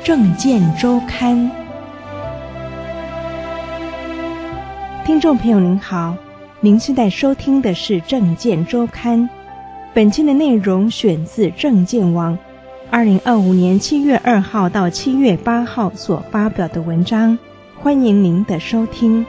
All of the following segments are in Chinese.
政见周刊。听众朋友您好，您现在收听的是政见周刊。本期的内容选自政见网2025年7月2号到7月8号所发表的文章，欢迎您的收听。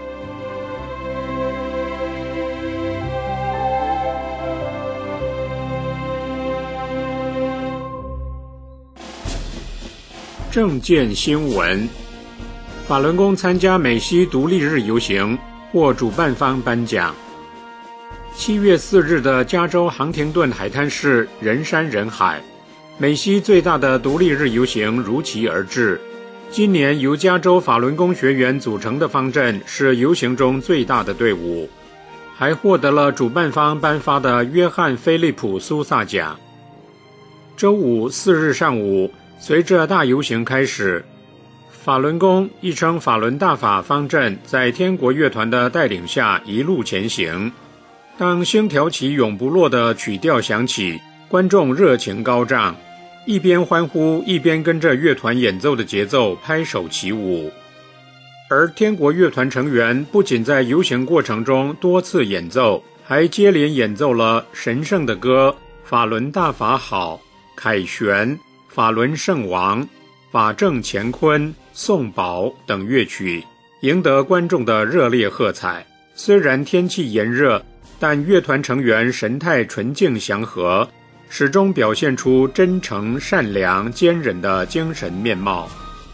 政见新闻：法轮功参加美西独立日游行，获主办方颁奖。7月4日的加州杭廷顿海滩市人山人海，美西最大的独立日游行如期而至。今年由加州法轮功学员组成的方阵是游行中最大的队伍，还获得了主办方颁发的约翰·菲利普·苏萨奖。周五4日上午，随着大游行开始，法轮功亦称法轮大法方阵在天国乐团的带领下一路前行。当星条旗永不落的曲调响起，观众热情高涨，一边欢呼一边跟着乐团演奏的节奏拍手起舞。而天国乐团成员不仅在游行过程中多次演奏，还接连演奏了神圣的歌、法轮大法好、凯旋、法轮圣王、法正乾坤、颂宝等乐曲，赢得观众的热烈喝彩。虽然天气炎热，但乐团成员神态纯净祥和，始终表现出真诚、善良、坚韧的精神面貌。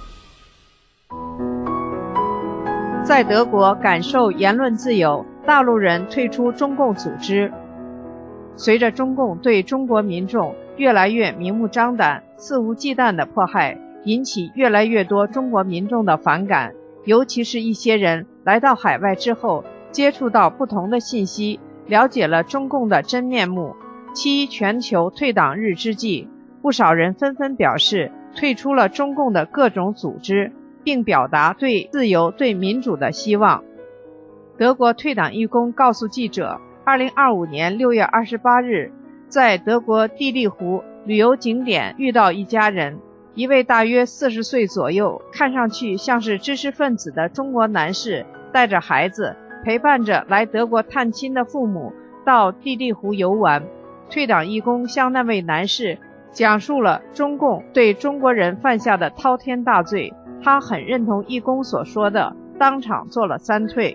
在德国感受言论自由，大陆人退出中共组织。随着中共对中国民众越来越明目张胆、肆无忌惮的迫害，引起越来越多中国民众的反感，尤其是一些人来到海外之后，接触到不同的信息，了解了中共的真面目。7全球退党日之际，不少人纷纷表示退出了中共的各种组织，并表达对自由、对民主的希望。德国退党义工告诉记者，2025年6月28日，在德国地利湖旅游景点遇到一家人，一位大约40岁左右，看上去像是知识分子的中国男士，带着孩子，陪伴着来德国探亲的父母到地利湖游玩。退党义工向那位男士讲述了中共对中国人犯下的滔天大罪，他很认同义工所说的，当场做了3退。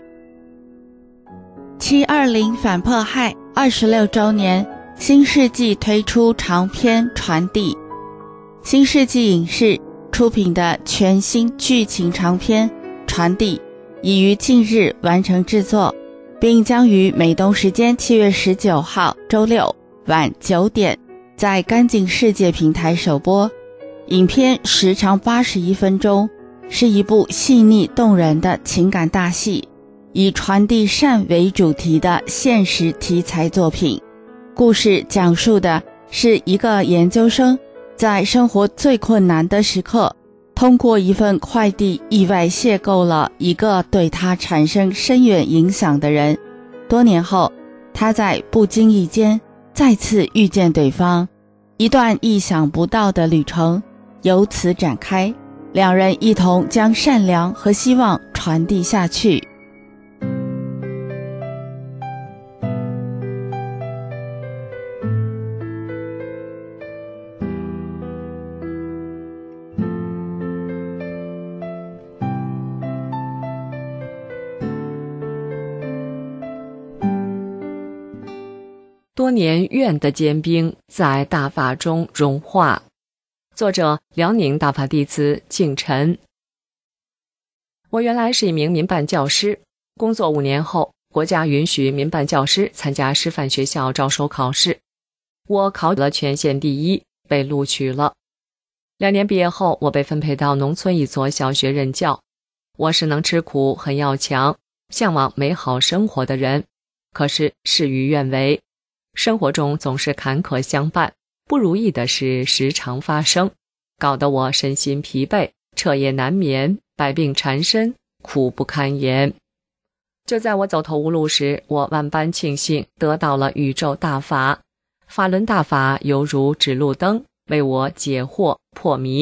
720反迫害26周年，新世纪推出长篇传递。新世纪影视出品的全新剧情长篇传递已于近日完成制作，并将于美东时间7月19号周六晚9点在干净世界平台首播。影片时长81分钟，是一部细腻动人的情感大戏，以传递善为主题的现实题材作品。故事讲述的是一个研究生在生活最困难的时刻，通过一份快递意外邂逅了一个对他产生深远影响的人。多年后，他在不经意间再次遇见对方，一段意想不到的旅程由此展开，两人一同将善良和希望传递下去。 多年怨的坚冰在大法中融化。作者：辽宁大法弟子敬晨。我原来是一名民办教师，工作5年后，国家允许民办教师参加师范学校招收考试，我考了全县第1，被录取了。2年毕业后，我被分配到农村一所小学任教。我是能吃苦、很要强、向往美好生活的人，可是事与愿违。生活中总是坎坷相伴，不如意的事时常发生，搞得我身心疲惫，彻夜难眠，百病缠身，苦不堪言。就在我走投无路时，我万般庆幸得到了宇宙大法，法轮大法犹如指路灯，为我解惑破迷，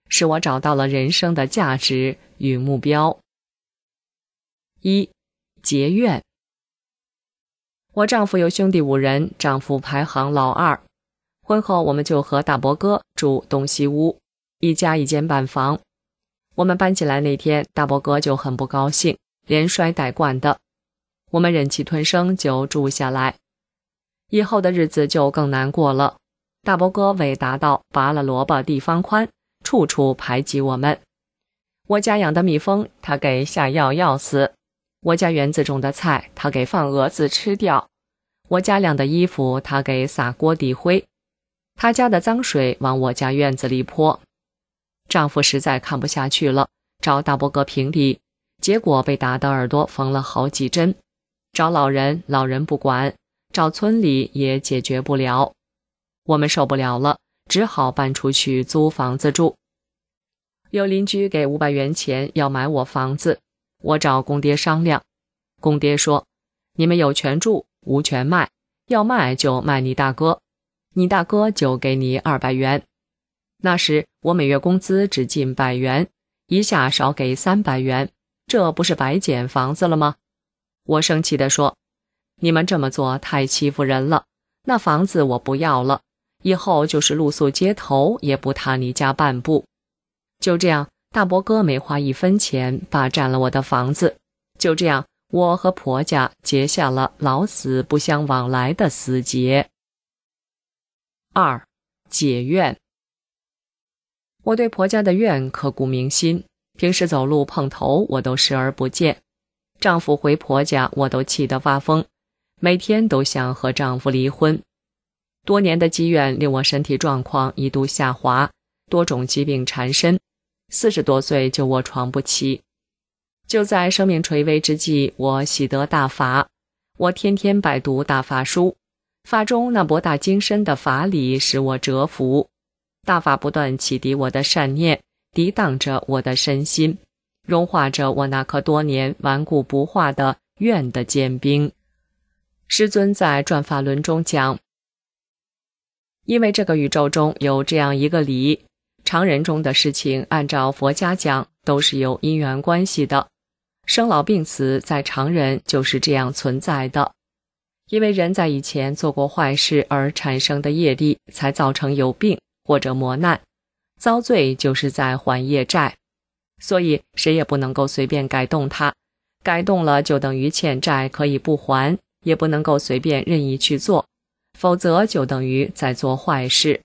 使我找到了人生的价值与目标。1. 结怨。我丈夫有兄弟5人，丈夫排行老2。婚后我们就和大伯哥住东西屋，一家一间半房。我们搬进来那天，大伯哥就很不高兴，连摔带灌的。我们忍气吞声就住下来。以后的日子就更难过了。大伯哥为达到拔了萝卜地方宽，处处排挤我们。我家养的蜜蜂，他给下药药死；我家园子种的菜，他给放蛾子吃掉；我家晾的衣服，他给撒锅底灰；他家的脏水往我家院子里泼。丈夫实在看不下去了，找大伯哥评理，结果被打得耳朵缝了好几针。找老人，老人不管；找村里也解决不了。我们受不了了，只好搬出去租房子住。有邻居给500元钱要买我房子，我找公爹商量。公爹说，你们有权住，无权卖，要卖就卖你大哥，你大哥就给你200元。那时我每月工资只进100元，一下少给300元，这不是白捡房子了吗？我生气地说，你们这么做太欺负人了，那房子我不要了，以后就是露宿街头也不踏你家半步。就这样，大伯哥没花1分钱霸占了我的房子。就这样，我和婆家结下了老死不相往来的死结。2. 解怨。我对婆家的怨刻骨铭心，平时走路碰头我都视而不见。丈夫回婆家我都气得发疯，每天都想和丈夫离婚。多年的积怨令我身体状况一度下滑，多种疾病缠身，40多岁就卧床不起。就在生命垂危之际，我喜得大法，我天天拜读大法书，法中那博大精深的法理使我折服。大法不断启迪我的善念，涤荡着我的身心，融化着我那颗多年顽固不化的怨的坚冰。师尊在转法轮中讲，因为这个宇宙中有这样一个理，常人中的事情按照佛家讲都是有因缘关系的，生老病死在常人就是这样存在的。因为人在以前做过坏事而产生的业力，才造成有病或者磨难，遭罪就是在还业债，所以谁也不能够随便改动它，改动了就等于欠债可以不还，也不能够随便任意去做，否则就等于在做坏事。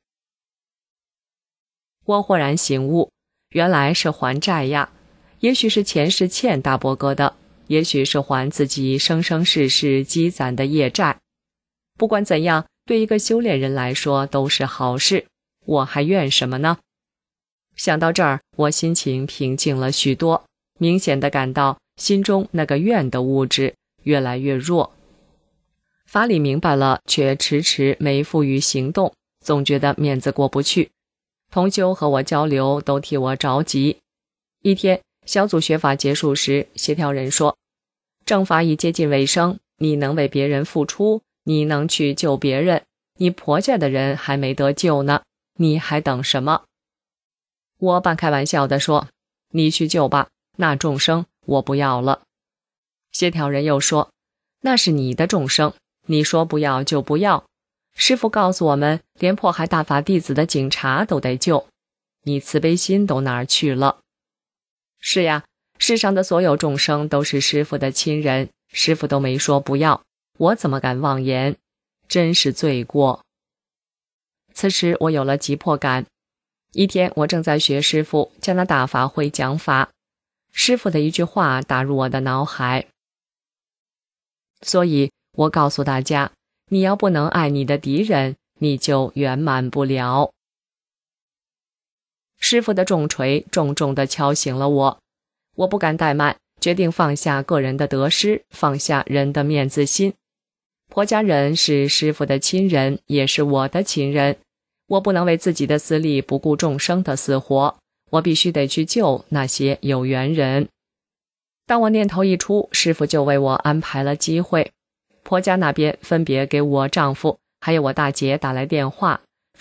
我豁然醒悟，原来是还债呀，也许是前世欠大伯哥的，也许是还自己生生世世积攒的业债。不管怎样，对一个修炼人来说都是好事，我还怨什么呢？想到这儿，我心情平静了许多，明显地感到心中那个怨的物质越来越弱。法理明白了，却迟迟没付于行动，总觉得面子过不去。同修和我交流都替我着急。一天小组学法结束时，协调人说，正法已接近尾声，你能为别人付出，你能去救别人，你婆家的人还没得救呢，你还等什么？我半开玩笑地说，你去救吧，那众生我不要了。协调人又说，那是你的众生，你说不要就不要，师父告诉我们，连迫害大法弟子的警察都得救，你慈悲心都哪儿去了？是呀，世上的所有众生都是师父的亲人，师父都没说不要，我怎么敢妄言？真是罪过。此时我有了急迫感。一天我正在学师父加拿大法会讲法，师父的一句话打入我的脑海。所以我告诉大家，你要不能爱你的敌人，你就圆满不了。师父的重锤重重地敲醒了我，我不敢怠慢，决定放下个人的得失，放下人的面子心。婆家人是师父的亲人，也是我的亲人，我不能为自己的私利不顾众生的死活，我必须得去救那些有缘人。当我念头一出，师父就为我安排了机会。婆家那边分别给我丈夫还有我大姐打来电话，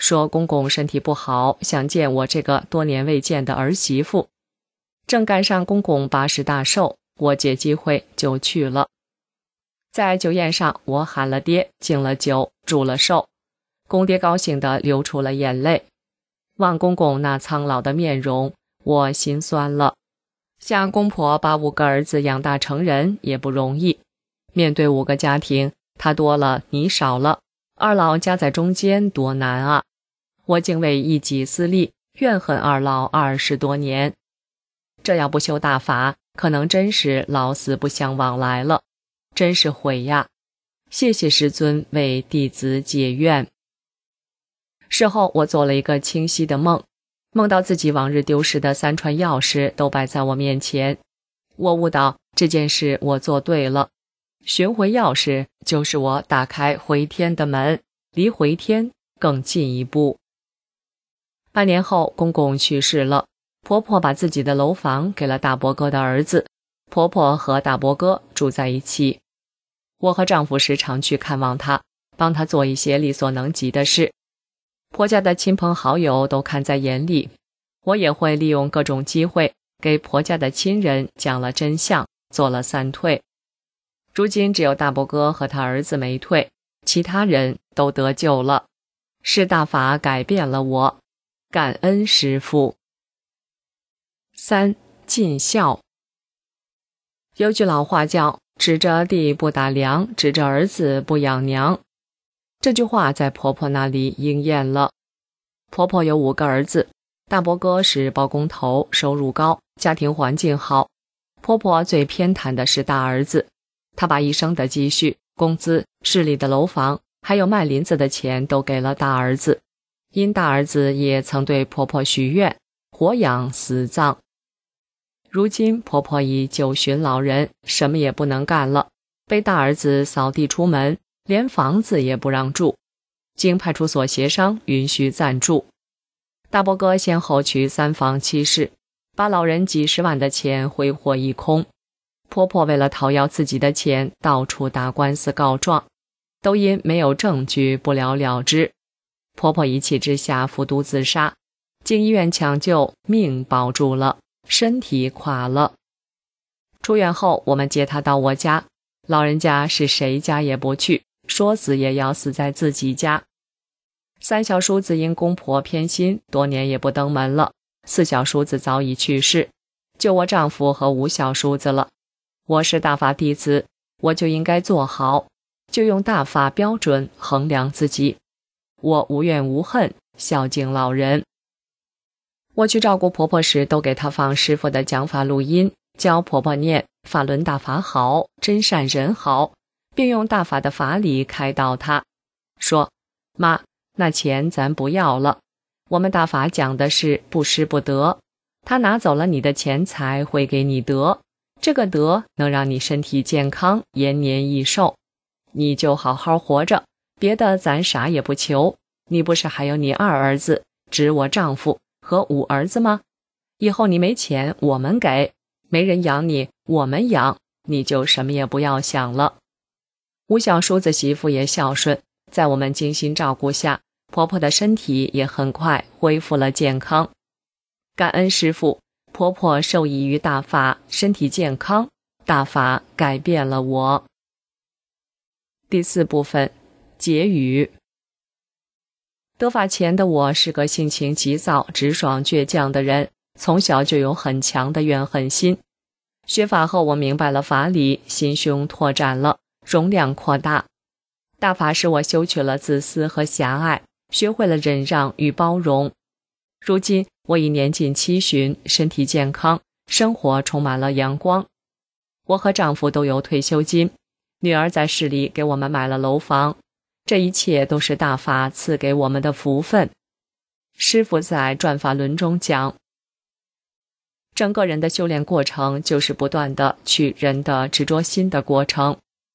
说公公身体不好，想见我这个多年未见的儿媳妇。正赶上公公80大寿，我借机会就去了。在酒宴上，我喊了爹，敬了酒，祝了寿。公爹高兴地流出了眼泪。望公公那苍老的面容，我心酸了。想公婆把5个儿子养大成人也不容易，面对5个家庭，他多了你少了，二老夹在中间多难啊！我竟为一己私利，怨恨二老20多年。这要不修大法，可能真是老死不相往来了，真是悔呀！谢谢师尊为弟子解怨。事后我做了一个清晰的梦，梦到自己往日丢失的3串钥匙都摆在我面前。我悟到这件事我做对了，寻回钥匙就是我打开回天的门，离回天更进一步。半年后，公公去世了，婆婆把自己的楼房给了大伯哥的儿子，婆婆和大伯哥住在一起。我和丈夫时常去看望她，帮她做一些力所能及的事。婆家的亲朋好友都看在眼里，我也会利用各种机会给婆家的亲人讲了真相，做了3退。如今只有大伯哥和他儿子没退，其他人都得救了。是大法改变了我，感恩师父。3. 尽孝。有句老话叫指着地不打粮，指着儿子不养娘。这句话在婆婆那里应验了。婆婆有5个儿子，大伯哥是包工头，收入高，家庭环境好。婆婆最偏袒的是大儿子，她把一生的积蓄、工资、市里的楼房，还有卖林子的钱都给了大儿子。因大儿子也曾对婆婆许愿，活养死葬。如今婆婆已9旬老人，什么也不能干了，被大儿子扫地出门，连房子也不让住，经派出所协商允许暂住。大伯哥先后娶3房7室，把老人几10万的钱挥霍一空。婆婆为了讨要自己的钱，到处打官司告状，都因没有证据不了了之。婆婆一气之下服毒自杀，经医院抢救，命保住了，身体垮了。出院后，我们接她到我家，老人家是谁家也不去，说死也要死在自己家。3小叔子因公婆偏心，多年也不登门了。4小叔子早已去世，就我丈夫和5小叔子了。我是大法弟子，我就应该做好，就用大法标准衡量自己。我无怨无恨，孝敬老人。我去照顾婆婆时，都给她放师父的讲法录音，教婆婆念法轮大法好，真善人好，并用大法的法理开导她，说：妈，那钱咱不要了，我们大法讲的是不失不得，他拿走了你的钱财，会给你德，这个德能让你身体健康，延年益寿，你就好好活着，别的咱啥也不求。你不是还有你2儿子，指我丈夫和5儿子吗？以后你没钱我们给，没人养你我们养，你就什么也不要想了。5小叔子媳妇也孝顺，在我们精心照顾下，婆婆的身体也很快恢复了健康。感恩师父，婆婆受益于大法，身体健康，大法改变了我。第4部分，结语。得法前的我是个性情急躁、直爽、倔强的人，从小就有很强的怨恨心。学法后，我明白了法理，心胸拓展了，容量扩大。大法使我修去了自私和狭隘，学会了忍让与包容。如今我已年近70旬，身体健康，生活充满了阳光。我和丈夫都有退休金，女儿在市里给我们买了楼房，这一切都是大法赐给我们的福分。师父在转法轮中讲，整个人的修炼过程就是不断的去人的执着心的过程。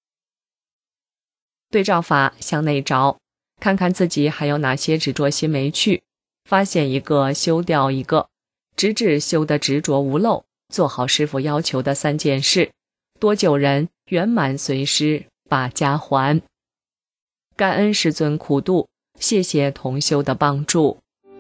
对照法，向内找，看看自己还有哪些执着心没去，发现一个修掉一个，直至修得执着无漏，做好师父要求的3件事，多救人，圆满随师，把家还。感恩师尊苦度， 谢谢同修的帮助。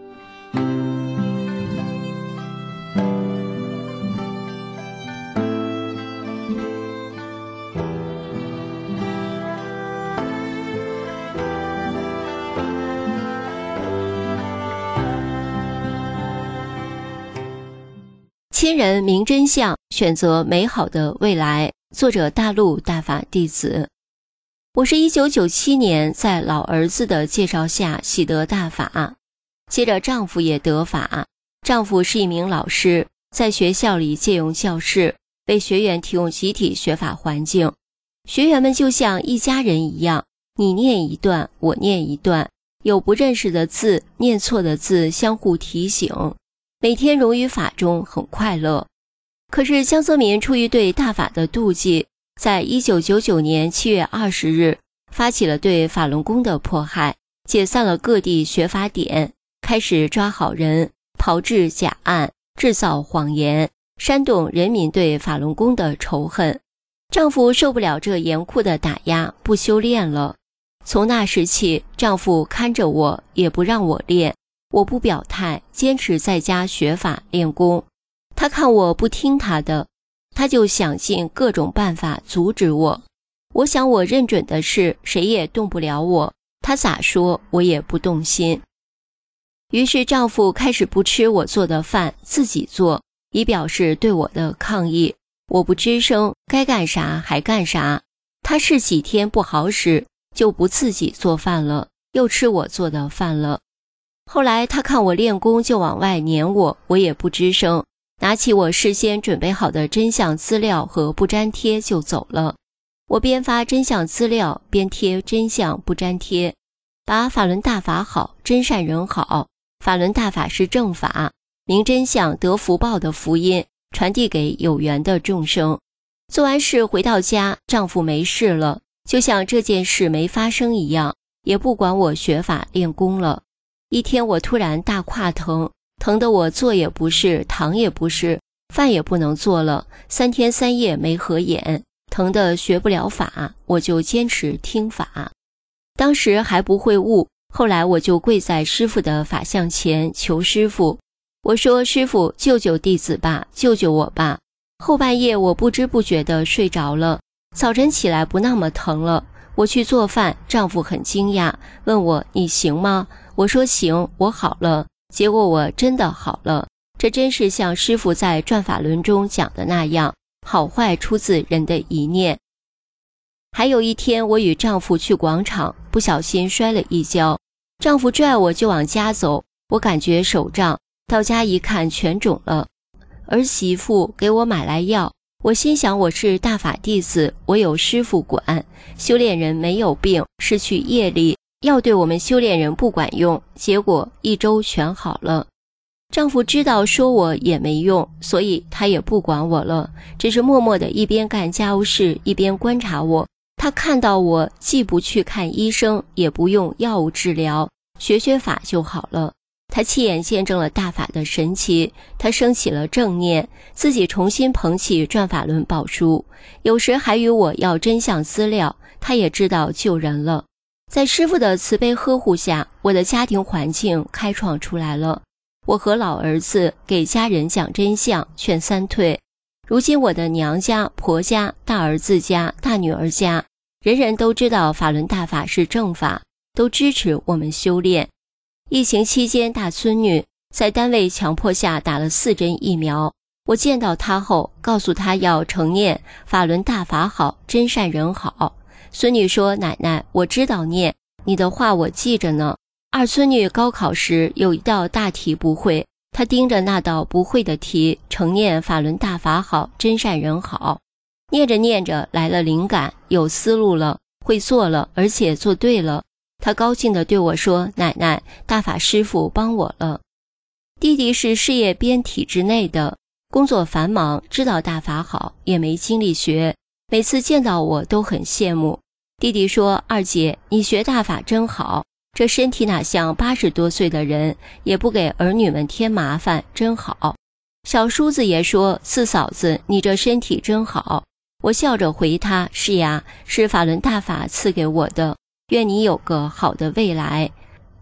亲人明真相，选择美好的未来。作者大陆大法弟子。我是1997年在老儿子的介绍下喜得大法，接着丈夫也得法。丈夫是一名老师，在学校里借用教室，为学员提供集体学法环境。学员们就像一家人一样，你念一段，我念一段，有不认识的字、念错的字相互提醒，每天融于法中，很快乐。可是江泽民出于对大法的妒忌，在1999年7月20日发起了对法轮功的迫害，解散了各地学法点，开始抓好人，炮制假案，制造谎言，煽动人民对法轮功的仇恨。丈夫受不了这严酷的打压，不修炼了。从那时起，丈夫看着我，也不让我练，我不表态，坚持在家学法练功。他看我不听他的，他就想尽各种办法阻止我。我想我认准的是谁也动不了我，他咋说我也不动心。于是丈夫开始不吃我做的饭，自己做，以表示对我的抗议。我不吱声，该干啥还干啥。他是几天不好使，就不自己做饭了，又吃我做的饭了。后来他看我练功就往外撵我，我也不吱声，拿起我事先准备好的真相资料和不粘贴就走了。我边发真相资料边贴真相不粘贴，把法轮大法好，真善人好，法轮大法是正法，明真相得福报的福音传递给有缘的众生。做完事回到家，丈夫没事了，就像这件事没发生一样，也不管我学法练功了。一天我突然大胯疼，疼得我坐也不是，躺也不是，饭也不能做了，3天3夜没合眼，疼得学不了法，我就坚持听法。当时还不会悟，后来我就跪在师父的法像前求师父，我说师父救救弟子吧，救救我吧。后半夜我不知不觉地睡着了，早晨起来不那么疼了。我去做饭，丈夫很惊讶，问我你行吗？我说行，我好了。结果我真的好了，这真是像师父在转法轮中讲的那样，好坏出自人的一念。还有一天我与丈夫去广场，不小心摔了一跤，丈夫拽我就往家走，我感觉手胀，到家一看全肿了。儿媳妇给我买来药，我心想我是大法弟子，我有师父管，修炼人没有病，失去业力，药对我们修炼人不管用，结果1周全好了。丈夫知道说我也没用，所以他也不管我了，只是默默地一边干家务事一边观察我。他看到我既不去看医生，也不用药物治疗，学法就好了。他亲眼见证了大法的神奇，他升起了正念，自己重新捧起转法轮宝书，有时还与我要真相资料，他也知道救人了。在师父的慈悲呵护下，我的家庭环境开创出来了。我和老儿子给家人讲真相，劝3退。如今我的娘家、婆家、大儿子家、大女儿家，人人都知道法轮大法是正法，都支持我们修炼。疫情期间，大孙女在单位强迫下打了4针疫苗。我见到她后，告诉她要承念法轮大法好，真善人好。孙女说：“奶奶，我知道念，你的话我记着呢。”二孙女高考时有一道大题不会，她盯着那道不会的题，承念法轮大法好，真善人好。念着念着来了灵感，有思路了，会做了，而且做对了。他高兴地对我说：“奶奶，大法师父帮我了。”弟弟是事业编体制内的，工作繁忙，知道大法好，也没精力学，每次见到我都很羡慕。弟弟说：“二姐，你学大法真好，这身体哪像80多岁的人，也不给儿女们添麻烦，真好。”小叔子也说：“四嫂子，你这身体真好。”我笑着回他：“是呀，是法轮大法赐给我的。愿你有个好的未来。”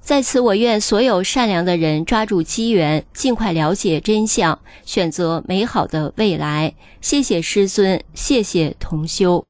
在此，我愿所有善良的人抓住机缘，尽快了解真相，选择美好的未来。谢谢师尊，谢谢同修。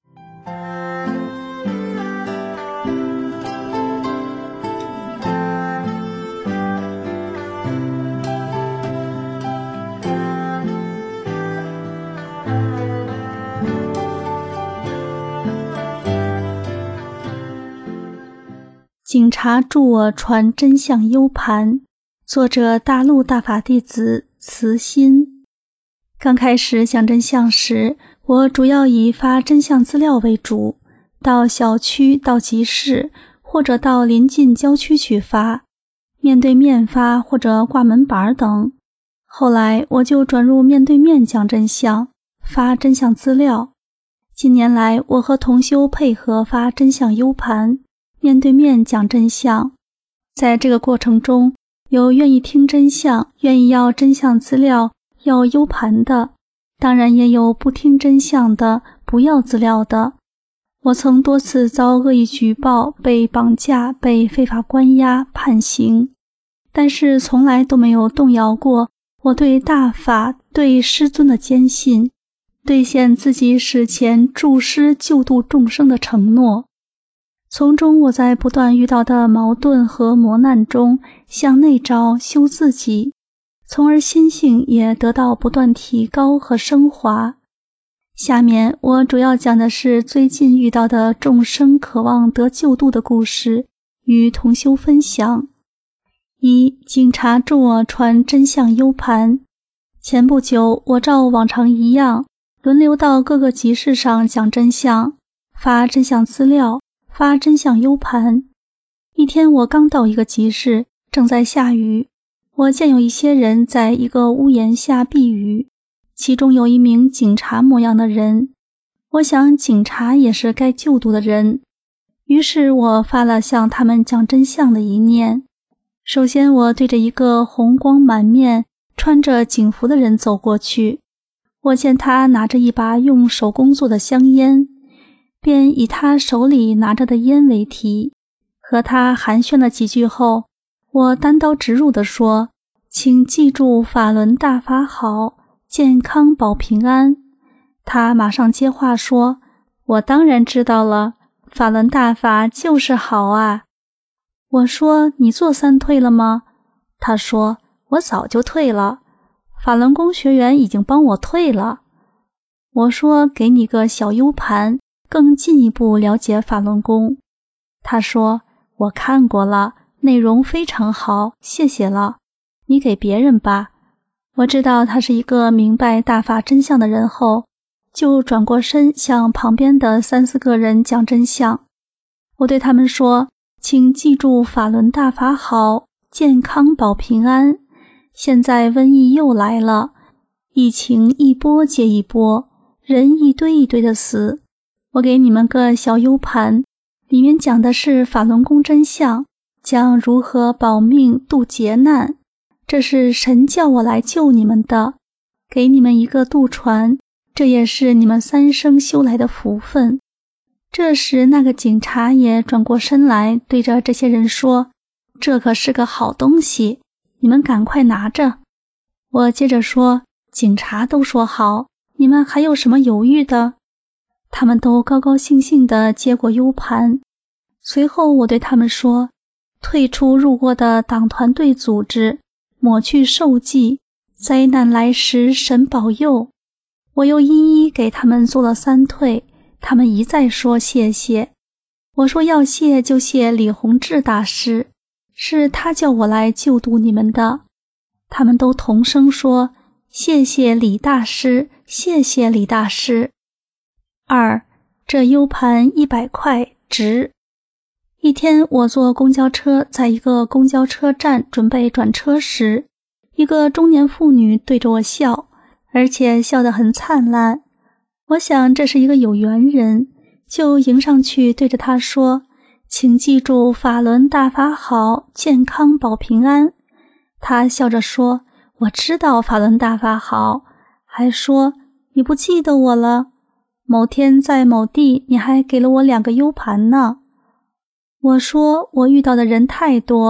警察助我传真相 U 盘，作者大陆大法弟子慈心。刚开始讲真相时，我主要以发真相资料为主，到小区、到集市或者到临近郊区去发，面对面发或者挂门板等。后来我就转入面对面讲真相，发真相资料。近年来，我和同修配合发真相 U 盘，面对面讲真相。在这个过程中，有愿意听真相、愿意要真相资料、要 U 盘的，当然也有不听真相的、不要资料的。我曾多次遭恶意举报、被绑架、被非法关押、判刑，但是从来都没有动摇过我对大法、对师尊的坚信，兑现自己史前助师救度众生的承诺。从中我在不断遇到的矛盾和磨难中向内照修自己，从而心性也得到不断提高和升华。下面我主要讲的是最近遇到的众生渴望得救度的故事，与同修分享。一、警察助我传真相 U 盘。前不久，我照往常一样，轮流到各个集市上讲真相，发真相资料，发真相 U 盘。一天我刚到一个集市，正在下雨，我见有一些人在一个屋檐下避雨，其中有一名警察模样的人。我想警察也是该救度的人，于是我发了向他们讲真相的一念。首先我对着一个红光满面、穿着警服的人走过去，我见他拿着一把用手工做的香烟，便以他手里拿着的烟为题，和他寒暄了几句后，我单刀直入地说：请记住法轮大法好，健康保平安。他马上接话说：我当然知道了，法轮大法就是好啊。我说：你做3退了吗？他说：我早就退了，法轮功学员已经帮我退了。我说：给你个小 U 盘，更进一步了解法轮功。他说：我看过了，内容非常好，谢谢了，你给别人吧。我知道他是一个明白大法真相的人后，就转过身向旁边的3、4个人讲真相。我对他们说：请记住法轮大法好，健康保平安。现在瘟疫又来了，疫情一波接一波，人一堆一堆的死。我给你们个小 U 盘，里面讲的是法轮功真相，讲如何保命度劫难，这是神叫我来救你们的，给你们一个渡船，这也是你们3生修来的福分。这时那个警察也转过身来，对着这些人说：这可是个好东西，你们赶快拿着。我接着说：警察都说好，你们还有什么犹豫的？他们都高高兴兴地接过 U 盘。随后我对他们说：退出入过的党团队组织，抹去受记，灾难来时神保佑。我又一一给他们做了3退，他们一再说谢谢。我说要谢就谢李洪志大师，是他叫我来救度你们的。他们都同声说：谢谢李大师，谢谢李大师。2. 这 U 盘100块，值。一天我坐公交车，在一个公交车站准备转车时，一个中年妇女对着我笑，而且笑得很灿烂。我想这是一个有缘人，就迎上去对着她说：请记住法轮大法好，健康保平安。她笑着说：我知道法轮大法好，还说：你不记得我了？某天在某地你还给了我2个 U 盘呢。我说：我遇到的人太多，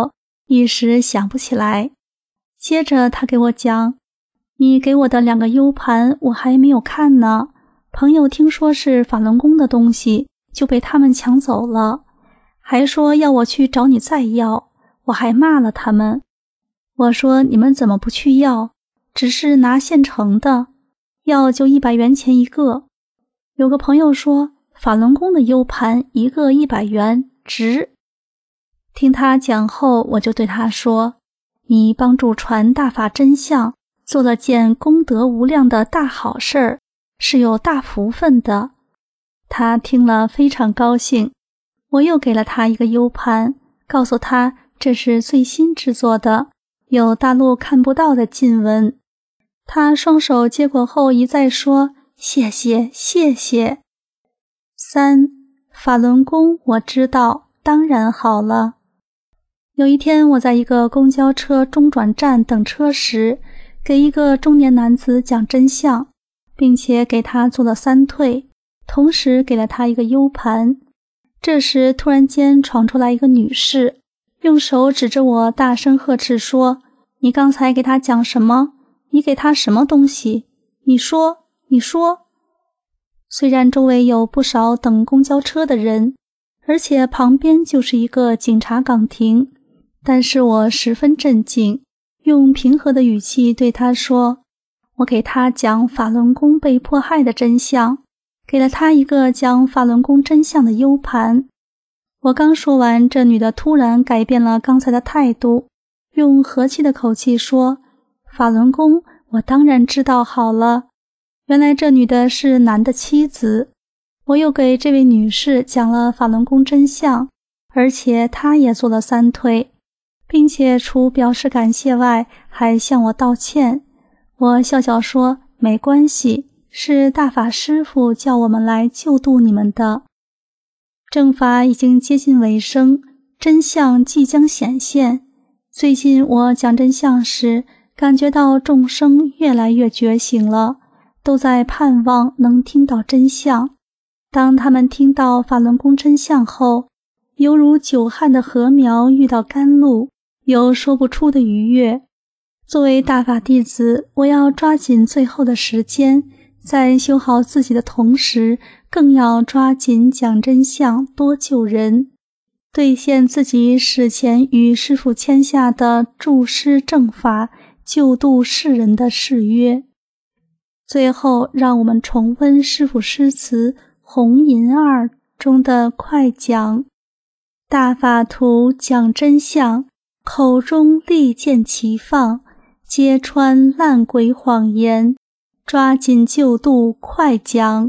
一时想不起来。接着他给我讲，你给我的2个 U 盘我还没有看呢，朋友听说是法轮功的东西，就被他们抢走了，还说要我去找你再要，我还骂了他们。我说你们怎么不去要，只是拿现成的，要就100元钱一个。有个朋友说法轮功的 U 盘一个100元，值。听他讲后，我就对他说，你帮助传大法真相，做了件功德无量的大好事儿，是有大福分的。他听了非常高兴，我又给了他一个 U 盘，告诉他这是最新制作的，有大陆看不到的经文。他双手接过后一再说谢谢谢谢。3. 法轮功我知道，当然好了。有一天我在一个公交车中转站等车时，给一个中年男子讲真相，并且给他做了3退，同时给了他一个 U 盘。这时突然间闯出来一个女士，用手指着我大声呵斥说，你刚才给他讲什么？你给他什么东西？你说。虽然周围有不少等公交车的人，而且旁边就是一个警察岗亭，但是我十分镇静，用平和的语气对他说，我给他讲法轮功被迫害的真相，给了他一个讲法轮功真相的 U 盘。我刚说完，这女的突然改变了刚才的态度，用和气的口气说，法轮功我当然知道好了。原来这女的是男的妻子。我又给这位女士讲了法轮功真相，而且她也做了3退，并且除表示感谢外，还向我道歉。我笑笑说，没关系，是大法师父叫我们来救度你们的。正法已经接近尾声，真相即将显现。最近我讲真相时，感觉到众生越来越觉醒了，都在盼望能听到真相。当他们听到法轮功真相后，犹如久旱的禾苗遇到甘露，有说不出的愉悦。作为大法弟子，我要抓紧最后的时间，在修好自己的同时，更要抓紧讲真相，多救人，兑现自己史前与师父签下的助师正法、救度世人的誓约。最后，让我们重温师父诗词《红银二》中的快讲，大法图讲真相，口中利剑齐放，揭穿烂鬼谎言，抓紧救度快讲。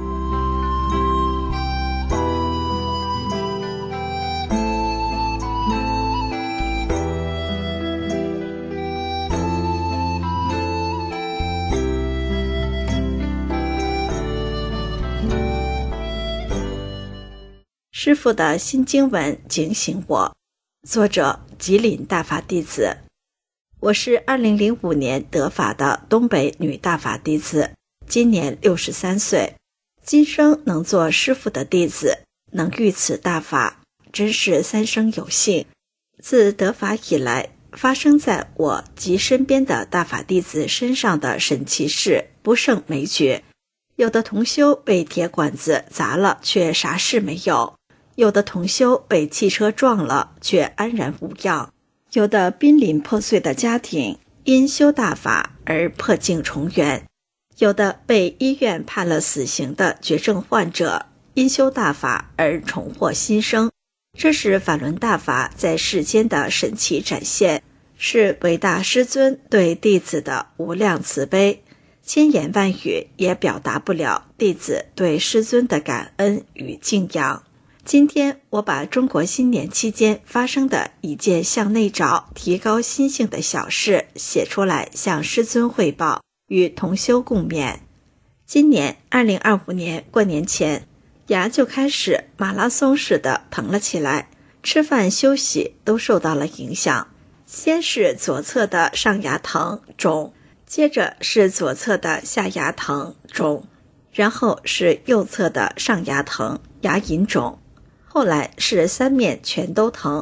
师父的新经文警醒我。作者吉林大法弟子。我是2005年得法的东北女大法弟子，今年63岁，今生能做师父的弟子，能遇此大法，真是三生有幸。自得法以来，发生在我及身边的大法弟子身上的神奇事不胜枚举。有的同修被铁管子砸了却啥事没有，有的同修被汽车撞了却安然无恙，有的濒临破碎的家庭因修大法而破镜重圆，有的被医院判了死刑的绝症患者因修大法而重获新生。这是法轮大法在世间的神奇展现，是伟大师尊对弟子的无量慈悲，千言万语也表达不了弟子对师尊的感恩与敬仰。今天我把中国新年期间发生的一件向内找、提高心性的小事写出来，向师尊汇报，与同修共勉。今年2025年过年前，牙就开始马拉松似的疼了起来，吃饭休息都受到了影响。先是左侧的上牙疼肿，接着是左侧的下牙疼肿，然后是右侧的上牙疼牙龈肿，后来是3面全都疼，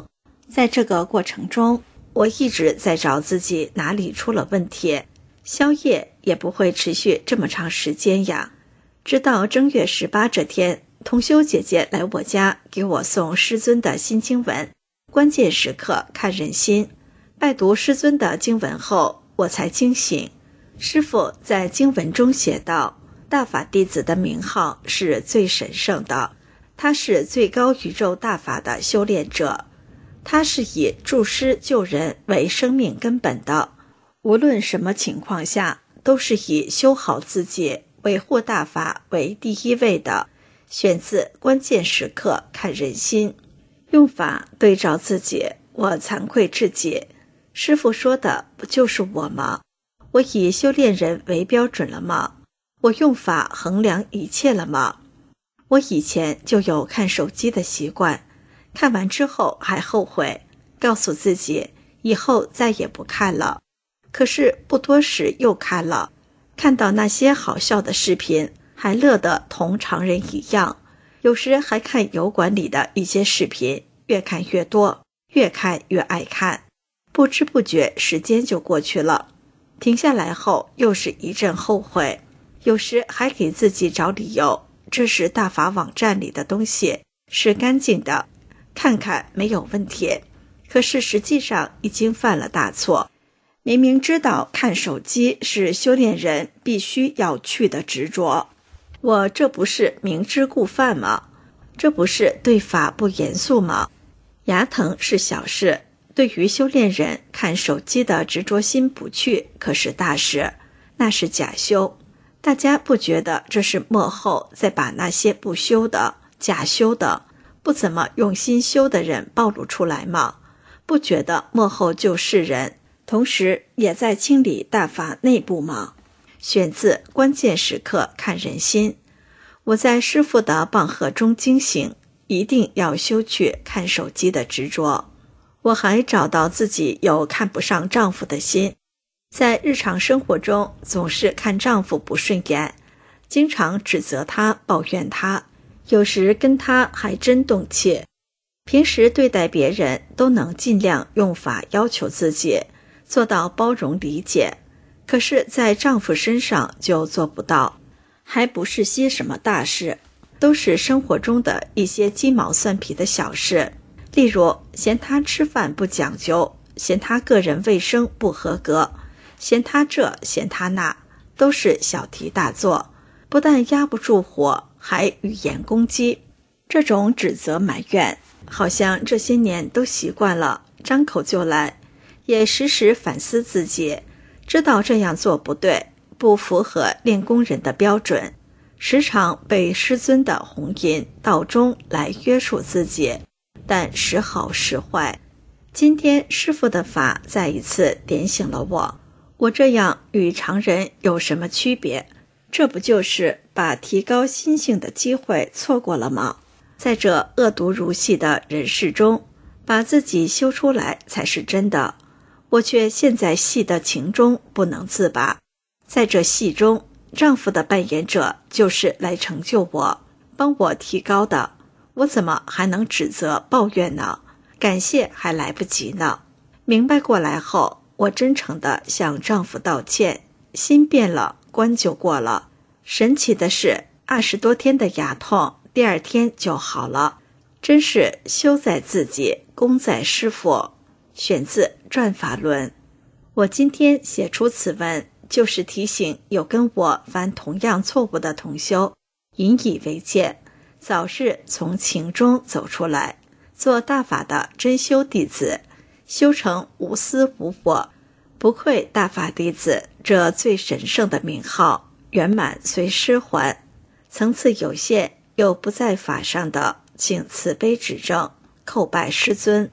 在这个过程中，我一直在找自己哪里出了问题。宵夜也不会持续这么长时间呀。直到正月18这天，同修姐姐来我家给我送师尊的新经文，关键时刻看人心。拜读师尊的经文后，我才惊醒。师父在经文中写道，大法弟子的名号是最神圣的，他是最高宇宙大法的修炼者，他是以助师救人为生命根本的，无论什么情况下都是以修好自己维护大法为第一位的。选自关键时刻看人心，用法对照自己，我惭愧至极。师父说的不就是我吗？我以修炼人为标准了吗？我用法衡量一切了吗？我以前就有看手机的习惯，看完之后还后悔，告诉自己以后再也不看了。可是不多时又看了，看到那些好笑的视频，还乐得同常人一样。有时还看油管里的一些视频，越看越多，越看越爱看，不知不觉时间就过去了。停下来后又是一阵后悔，有时还给自己找理由，这是大法网站里的东西，是干净的，看看没有问题。可是实际上已经犯了大错。明明知道看手机是修炼人必须要去的执着，我这不是明知故犯吗？这不是对法不严肃吗？牙疼是小事，对于修炼人看手机的执着心不去可是大事，那是假修。大家不觉得这是幕后在把那些不修的、假修的、不怎么用心修的人暴露出来吗？不觉得幕后就是人，同时也在清理大法内部吗？选自关键时刻看人心。我在师父的棒喝中惊醒，一定要修去看手机的执着。我还找到自己有看不上丈夫的心，在日常生活中总是看丈夫不顺眼，经常指责他、抱怨他，有时跟他还真动气。平时对待别人都能尽量用法要求自己，做到包容理解，可是在丈夫身上就做不到。还不是些什么大事，都是生活中的一些鸡毛蒜皮的小事。例如嫌他吃饭不讲究，嫌他个人卫生不合格，嫌他这嫌他那，都是小题大做，不但压不住火，还语言攻击。这种指责埋怨好像这些年都习惯了，张口就来，也时时反思自己，知道这样做不对，不符合练功人的标准，时常被师尊的弘引道中来约束自己，但时好时坏。今天师父的法再一次点醒了我，我这样与常人有什么区别？这不就是把提高心性的机会错过了吗？在这恶毒如戏的人世中，把自己修出来才是真的，我却陷在戏的情中不能自拔。在这戏中，丈夫的扮演者就是来成就我，帮我提高的，我怎么还能指责抱怨呢？感谢还来不及呢。明白过来后，我真诚地向丈夫道歉，心变了，关就过了。神奇的是，20多天的牙痛，第2天就好了。真是修在自己，功在师父。选自《转法轮》。我今天写出此文，就是提醒有跟我犯同样错误的同修，引以为戒，早日从情中走出来，做大法的真修弟子，修成无私无我，不愧大法弟子这最神圣的名号，圆满随师还。层次有限又不在法上的，请慈悲指正，叩拜师尊。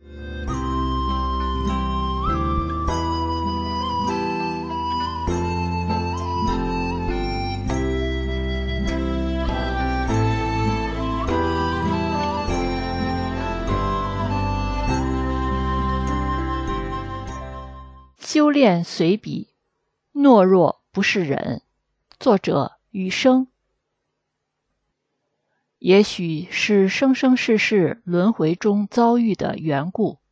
修炼随笔，懦弱不是人。作者余生。也许是生生世世轮回中遭遇的缘故，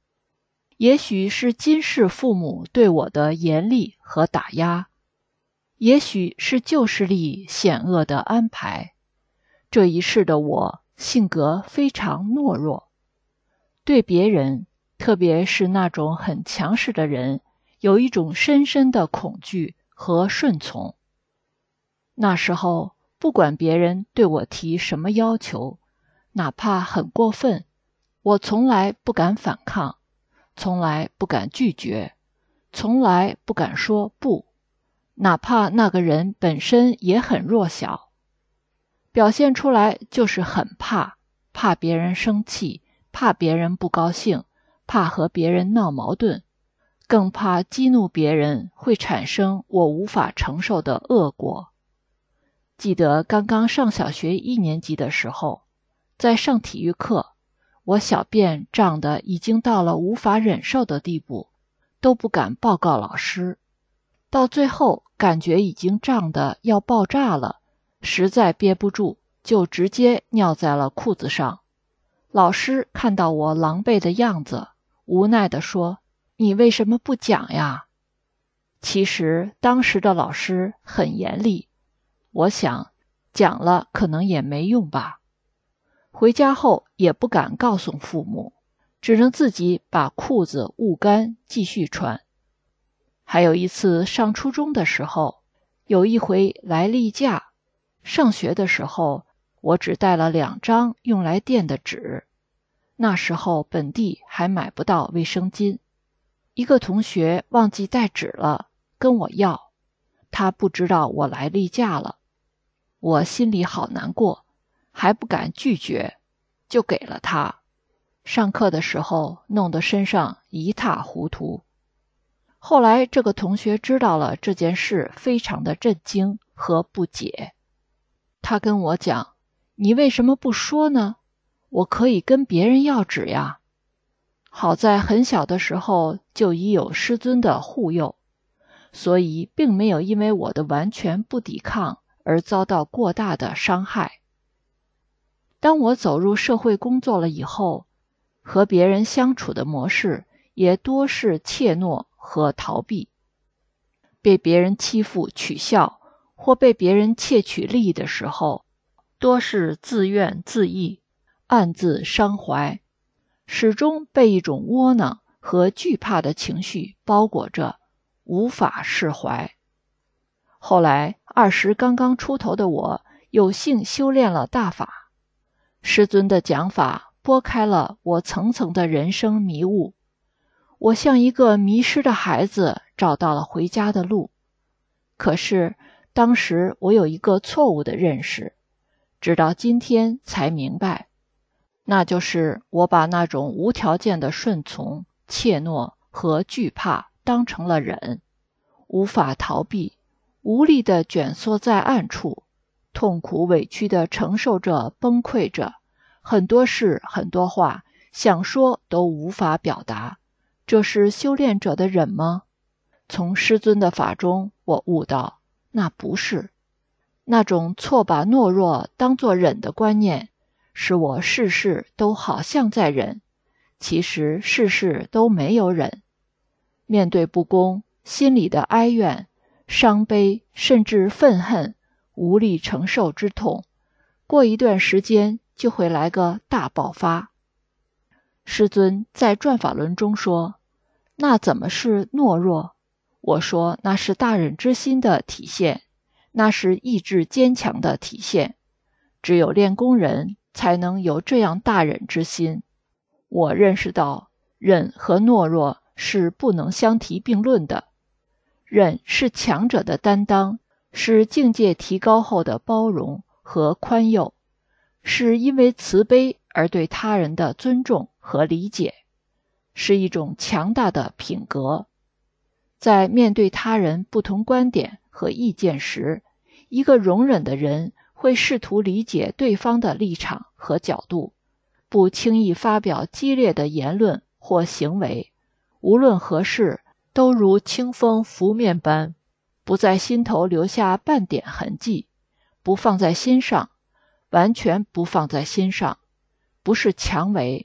也许是今世父母对我的严厉和打压，也许是旧势力险恶的安排。这一世的我性格非常懦弱，对别人，特别是那种很强势的人，有一种深深的恐惧和顺从。那时候，不管别人对我提什么要求，哪怕很过分，我从来不敢反抗，从来不敢拒绝，从来不敢说不，哪怕那个人本身也很弱小。表现出来就是很怕别人生气，怕别人不高兴，怕和别人闹矛盾，更怕激怒别人会产生我无法承受的恶果。记得刚刚上小学1年级的时候，在上体育课，我小便胀得已经到了无法忍受的地步，都不敢报告老师。到最后感觉已经胀得要爆炸了，实在憋不住，就直接尿在了裤子上。老师看到我狼狈的样子，无奈地说：“你为什么不讲呀？”其实当时的老师很严厉，我想讲了可能也没用吧。回家后也不敢告诉父母，只能自己把裤子捂干继续穿。还有一次上初中的时候，有一回来例假，上学的时候我只带了2张用来垫的纸，那时候本地还买不到卫生巾。一个同学忘记带纸了，跟我要，他不知道我来例假了，我心里好难过，还不敢拒绝，就给了他。上课的时候弄得身上一塌糊涂。后来这个同学知道了这件事，非常的震惊和不解。他跟我讲：“你为什么不说呢？我可以跟别人要纸呀。”好在很小的时候就已有师尊的护佑，所以并没有因为我的完全不抵抗而遭到过大的伤害。当我走入社会工作了以后，和别人相处的模式也多是怯懦和逃避。被别人欺负取笑，或被别人窃取利益的时候，多是自怨自艾，暗自伤怀，始终被一种窝囊和惧怕的情绪包裹着，无法释怀。后来20刚刚出头的我，有幸修炼了大法，师尊的讲法拨开了我层层的人生迷雾，我像一个迷失的孩子找到了回家的路。可是当时我有一个错误的认识，直到今天才明白，那就是我把那种无条件的顺从、怯懦和惧怕当成了忍，无法逃避，无力地卷缩在暗处，痛苦委屈地承受着，崩溃着，很多事很多话想说都无法表达。这是修炼者的忍吗？从师尊的法中，我悟到那不是。那种错把懦弱当作忍的观念，使我事事都好像在忍，其实事事都没有忍。面对不公，心里的哀怨、伤悲，甚至愤恨，无力承受之痛，过一段时间就会来个大爆发。师尊在转法轮中说，那怎么是懦弱？我说那是大忍之心的体现，那是意志坚强的体现，只有练功人才能有这样大忍之心。我认识到忍和懦弱是不能相提并论的，忍是强者的担当，是境界提高后的包容和宽宥，是因为慈悲而对他人的尊重和理解，是一种强大的品格。在面对他人不同观点和意见时，一个容忍的人会试图理解对方的立场和角度，不轻易发表激烈的言论或行为，无论何事都如清风拂面般，不在心头留下半点痕迹，不放在心上，完全不放在心上，不是强为，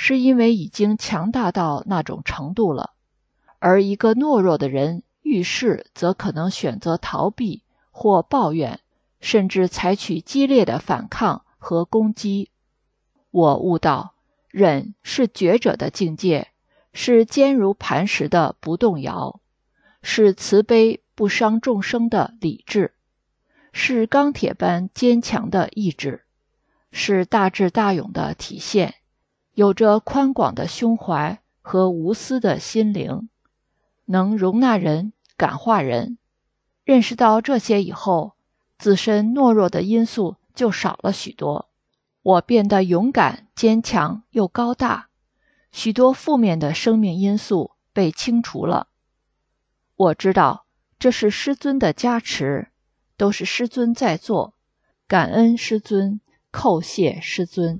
是因为已经强大到那种程度了，而一个懦弱的人遇事则可能选择逃避或抱怨，甚至采取激烈的反抗和攻击。我悟到，忍是觉者的境界，是坚如磐石的不动摇，是慈悲不伤众生的理智，是钢铁般坚强的意志，是大智大勇的体现，有着宽广的胸怀和无私的心灵，能容纳人，感化人。认识到这些以后，自身懦弱的因素就少了许多，我变得勇敢、坚强又高大，许多负面的生命因素被清除了。我知道这是师尊的加持，都是师尊在做，感恩师尊，叩谢师尊。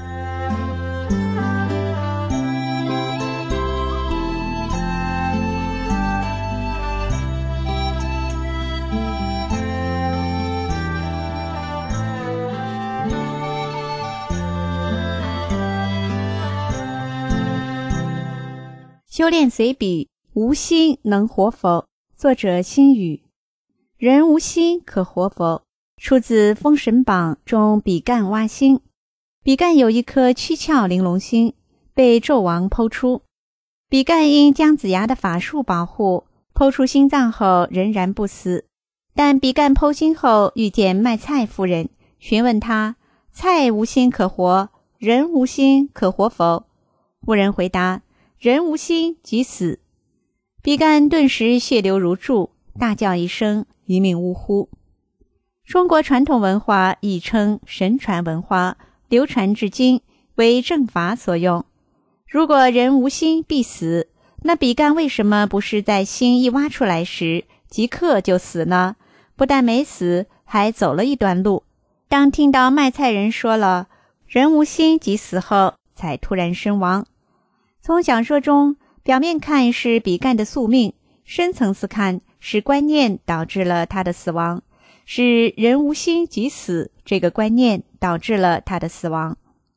修炼随笔，无心能活否？作者心语。人无心可活否？出自《封神榜》中比干挖心。比干有一颗躯壳玲珑心，被纣王剖出。比干因姜子牙的法术保护，剖出心脏后仍然不死。但比干剖心后遇见卖菜夫人，询问他：菜无心可活，人无心可活否？夫人回答：人无心即死。比干顿时血流如注，大叫一声，一命呜呼。中国传统文化亦称神传文化，流传至今，为正法所用。如果人无心必死，那比干为什么不是在心一挖出来时即刻就死呢？不但没死，还走了一段路。当听到卖菜人说了人无心即死后，才突然身亡。从小说中表面看是比干的宿命，深层次看是观念导致了他的死亡，是人无心即死这个观念导致了他的死亡。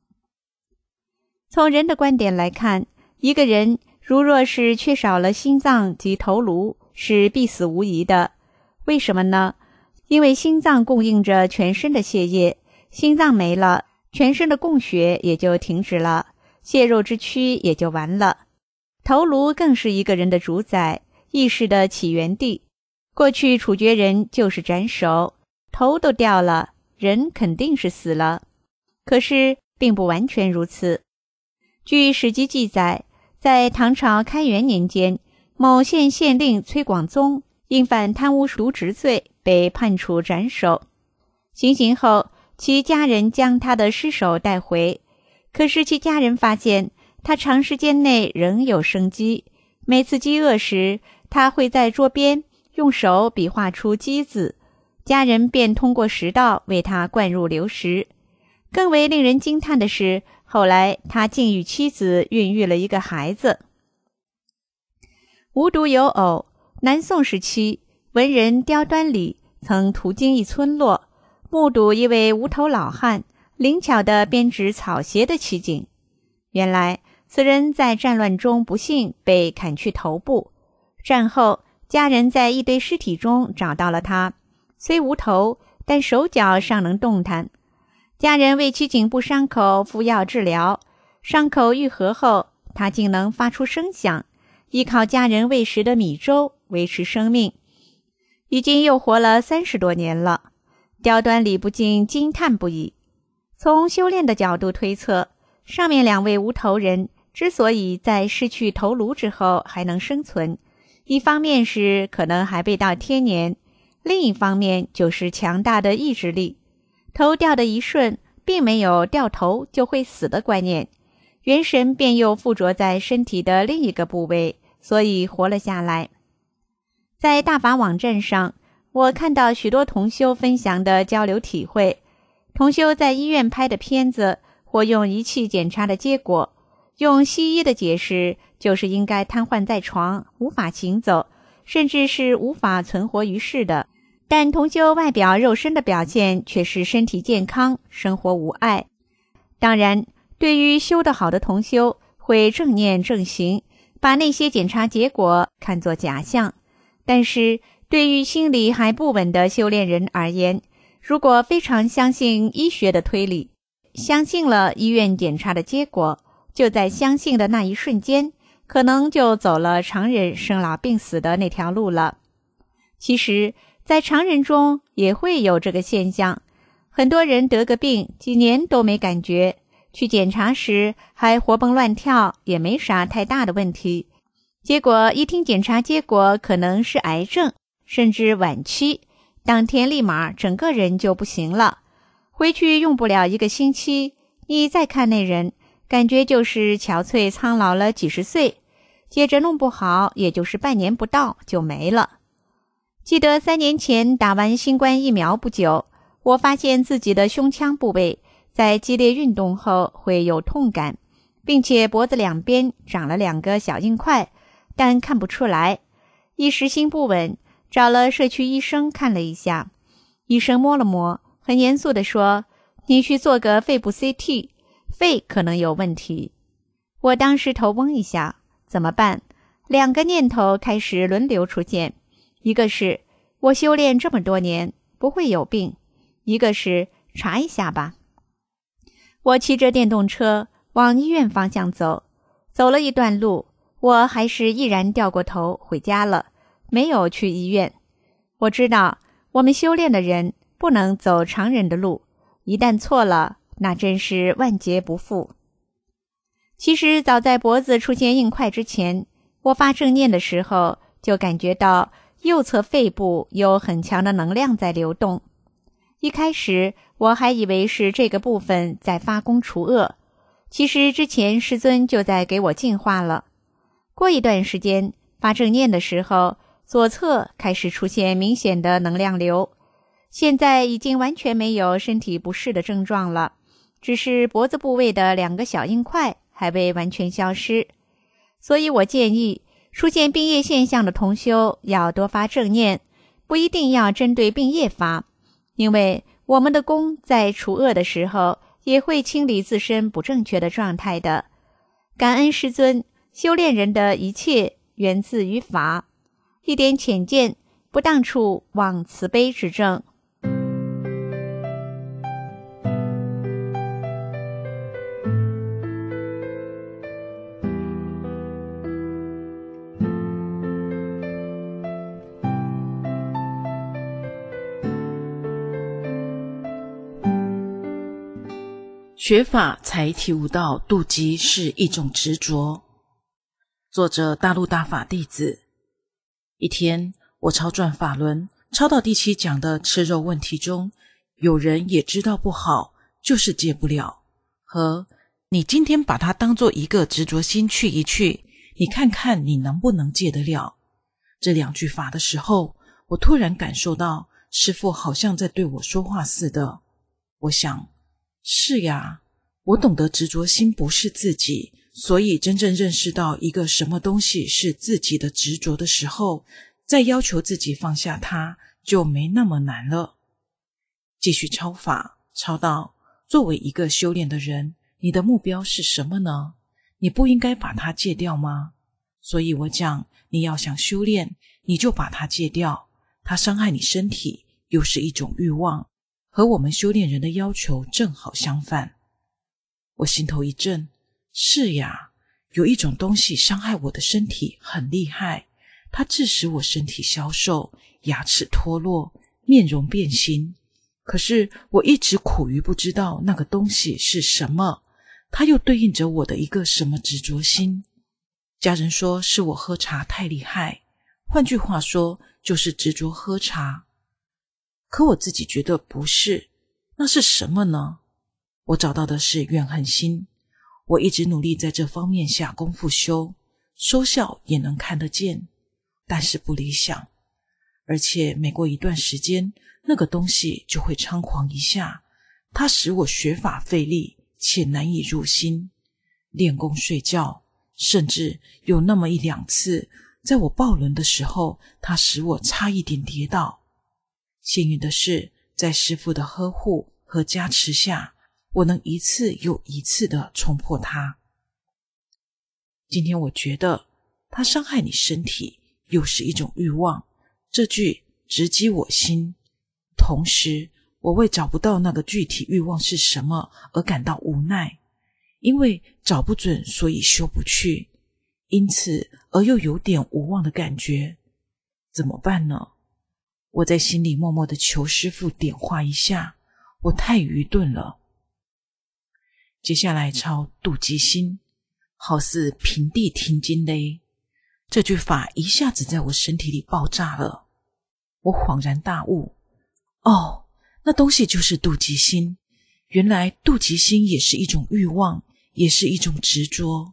从人的观点来看，一个人如若是缺少了心脏及头颅，是必死无疑的。为什么呢？因为心脏供应着全身的血液，心脏没了，全身的供血也就停止了，血肉之躯也就完了。头颅更是一个人的主宰，意识的起源地。过去处决人就是斩首，头都掉了，人肯定是死了。可是并不完全如此。据史籍记载，在唐朝开元年间，某县县令崔广宗因犯贪污渎职罪被判处斩首。行刑后，其家人将他的尸首带回，可是其家人发现他长时间内仍有生机，每次饥饿时，他会在桌边用手比划出饥字，家人便通过食道为他灌入流食。更为令人惊叹的是，后来他竟与妻子孕育了一个孩子。无独有偶，南宋时期，文人刁端礼曾途经一村落，目睹一位无头老汉灵巧地编织草鞋的奇景。原来此人在战乱中不幸被砍去头部，战后家人在一堆尸体中找到了他，虽无头，但手脚尚能动弹。家人为其颈部伤口敷药治疗，伤口愈合后，他竟能发出声响，依靠家人喂食的米粥维持生命，已经又活了30多年了。刁端礼不禁惊叹不已。从修炼的角度推测，上面2位无头人之所以在失去头颅之后还能生存，一方面是可能还未到天年，另一方面就是强大的意志力。头掉的一瞬，并没有掉头就会死的观念，元神便又附着在身体的另一个部位，所以活了下来。在大法网站上，我看到许多同修分享的交流体会。同修在医院拍的片子，或用仪器检查的结果，用西医的解释就是应该瘫痪在床，无法行走，甚至是无法存活于世的。但同修外表肉身的表现却是身体健康，生活无碍。当然， 对于修得好的同修，会正念正行，把那些检查结果看作假象。但是对于心理还不稳的修炼人而言，如果非常相信医学的推理，相信了医院检查的结果，就在相信的那一瞬间，可能就走了常人生老病死的那条路了。其实在常人中也会有这个现象，很多人得个病几年都没感觉，去检查时还活蹦乱跳，也没啥太大的问题，结果一听检查结果可能是癌症甚至晚期，当天立马整个人就不行了，回去用不了1个星期，你再看那人，感觉就是憔悴苍老了几十岁，接着弄不好也就是半年不到就没了。记得3年前打完新冠疫苗不久，我发现自己的胸腔部位在激烈运动后会有痛感，并且脖子两边长了2个小硬块，但看不出来。一时心不稳，找了社区医生看了一下，医生摸了摸，很严肃地说，你去做个肺部 CT， 肺可能有问题。我当时头嗡一下，怎么办？2个念头开始轮流出现，一个是我修炼这么多年不会有病，一个是查一下吧。我骑着电动车往医院方向走，走了一段路，我还是毅然掉过头回家了，没有去医院。我知道我们修炼的人不能走常人的路，一旦错了，那真是万劫不复。其实早在脖子出现硬块之前，我发正念的时候就感觉到右侧肺部有很强的能量在流动。一开始我还以为是这个部分在发功除恶，其实之前师尊就在给我净化了。过一段时间发正念的时候，左侧开始出现明显的能量流，现在已经完全没有身体不适的症状了，只是脖子部位的2个小硬块还未完全消失。所以我建议出现病业现象的同修要多发正念，不一定要针对病业发，因为我们的功在除恶的时候也会清理自身不正确的状态的。感恩师尊，修炼人的一切源自于法，一点浅见不当处望慈悲指正。 学法才体悟到妒忌是一种执着。作者大陆大法弟子。一天，我抄转法轮，抄到第7讲的吃肉问题中，有人也知道不好，就是戒不了。和你今天把它当作一个执着心去一去，你看看你能不能戒得了。这2句法的时候，我突然感受到师父好像在对我说话似的。我想，是呀，我懂得执着心不是自己，所以真正认识到一个什么东西是自己的执着的时候，再要求自己放下它就没那么难了。继续抄法，抄到作为一个修炼的人，你的目标是什么呢？你不应该把它戒掉吗？所以我讲，你要想修炼，你就把它戒掉，它伤害你身体，又是一种欲望，和我们修炼人的要求正好相反。我心头一震，是呀，有一种东西伤害我的身体很厉害，它致使我身体消瘦，牙齿脱落，面容变形。可是我一直苦于不知道那个东西是什么，它又对应着我的一个什么执着心。家人说是我喝茶太厉害，换句话说就是执着喝茶。可我自己觉得不是，那是什么呢？我找到的是怨恨心。我一直努力在这方面下功夫修，收效也能看得见，但是不理想。而且每过一段时间，那个东西就会猖狂一下，它使我学法费力且难以入心。练功睡觉，甚至有那么1-2次，在我抱轮的时候，它使我差一点跌倒。幸运的是，在师父的呵护和加持下， 我能一次又一次地冲破它。今天我觉得它伤害你身体又是一种欲望，这句直击我心。同时我为找不到那个具体欲望是什么而感到无奈，因为找不准所以修不去，因此而又有点无望的感觉。怎么办呢？我在心里默默地求师父点化一下，我太愚钝了。接下来抄妒忌心，好似平地听惊雷，这句法一下子在我身体里爆炸了。我恍然大悟，哦，那东西就是妒忌心，原来妒忌心也是一种欲望，也是一种执着。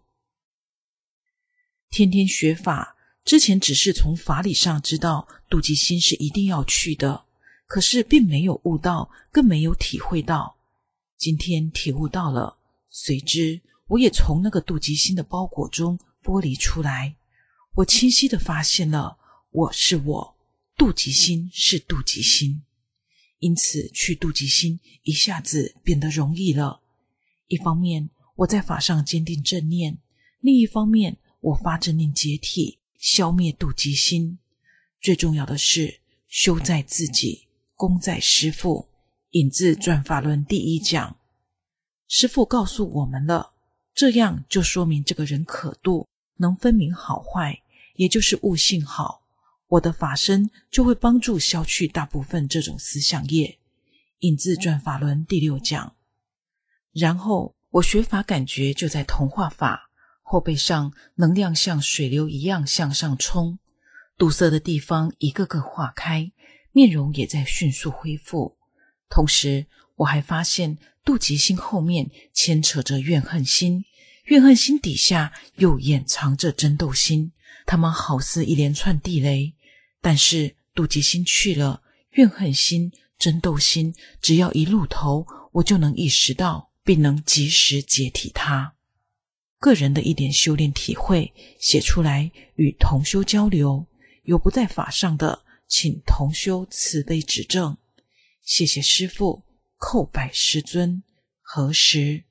天天学法之前只是从法理上知道妒忌心是一定要去的，可是并没有悟到，更没有体会到。今天体悟到了，随之我也从那个妒忌心的包裹中剥离出来。我清晰地发现了，我是我，妒忌心是妒忌心。因此去妒忌心一下子变得容易了。一方面我在法上坚定正念，另一方面我发正念解体，消灭妒忌心。最重要的是修在自己，功在师父。引自转法轮第1讲，师父告诉我们了，这样就说明这个人可度，能分明好坏，也就是悟性好。我的法身就会帮助消去大部分这种思想业。引自转法轮第6讲。然后我学法感觉就在同化法，后背上能量像水流一样向上冲，堵塞的地方一个个化开，面容也在迅速恢复。同时我还发现妒忌心后面牵扯着怨恨心，怨恨心底下又掩藏着争斗心，它们好似一连串地雷。但是妒忌心去了，怨恨心、争斗心只要一露头，我就能意识到，并能及时解体它。个人的一点修炼体会写出来与同修交流，有不在法上的请同修慈悲指正。谢谢师父，叩拜师尊。何时？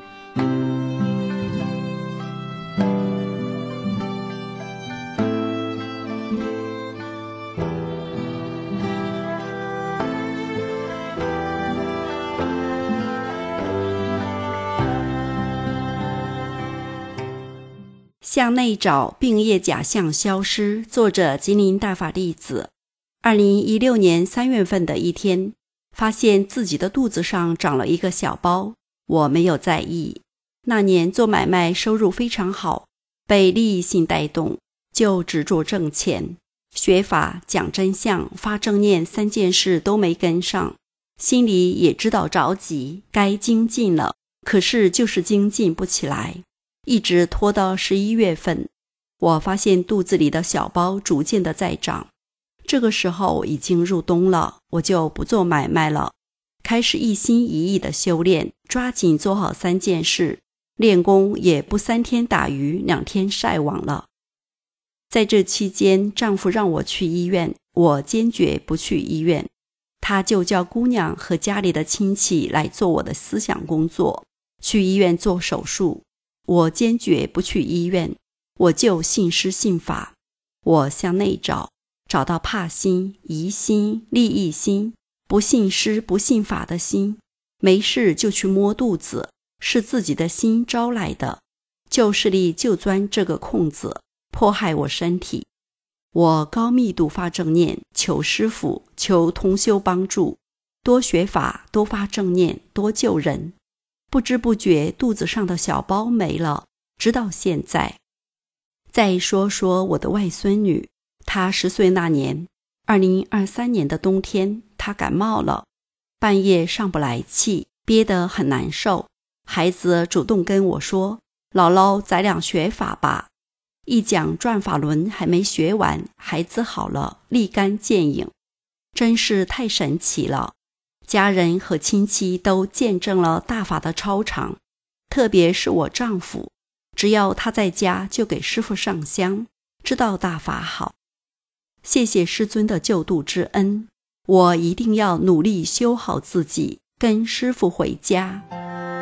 向内找，病业假象消失。作者吉林大法弟子。2016年3月份的一天，发现自己的肚子上长了一个小包，我没有在意。那年做买卖收入非常好，被利益性带动，就执着挣钱。学法、讲真相、发正念3件事都没跟上，心里也知道着急，该精进了，可是就是精进不起来。一直拖到11月份，我发现肚子里的小包逐渐的在长。这个时候已经入冬了，我就不做买卖了，开始一心一意的修炼，抓紧做好3件事，练功也不3天打鱼2天晒网了。在这期间，丈夫让我去医院，我坚决不去医院，他就叫姑娘和家里的亲戚来做我的思想工作，去医院做手术。我坚决不去医院，我就信师信法。我向内找，找到怕心、疑心、利益心、不信师不信法的心。没事就去摸肚子，是自己的心招来的，旧势力就钻这个空子，迫害我身体。我高密度发正念，求师父，求同修帮助，多学法，多发正念，多救人。不知不觉肚子上的小包没了，直到现在。再说说我的外孙女，她10岁那年，2023年的冬天，她感冒了，半夜上不来气，憋得很难受。孩子主动跟我说，姥姥咱俩学法吧。一讲转法轮还没学完，孩子好了，立竿见影，真是太神奇了。家人和亲戚都见证了大法的超常，特别是我丈夫，只要他在家就给师父上香，知道大法好。谢谢师尊的救度之恩，我一定要努力修好自己，跟师父回家。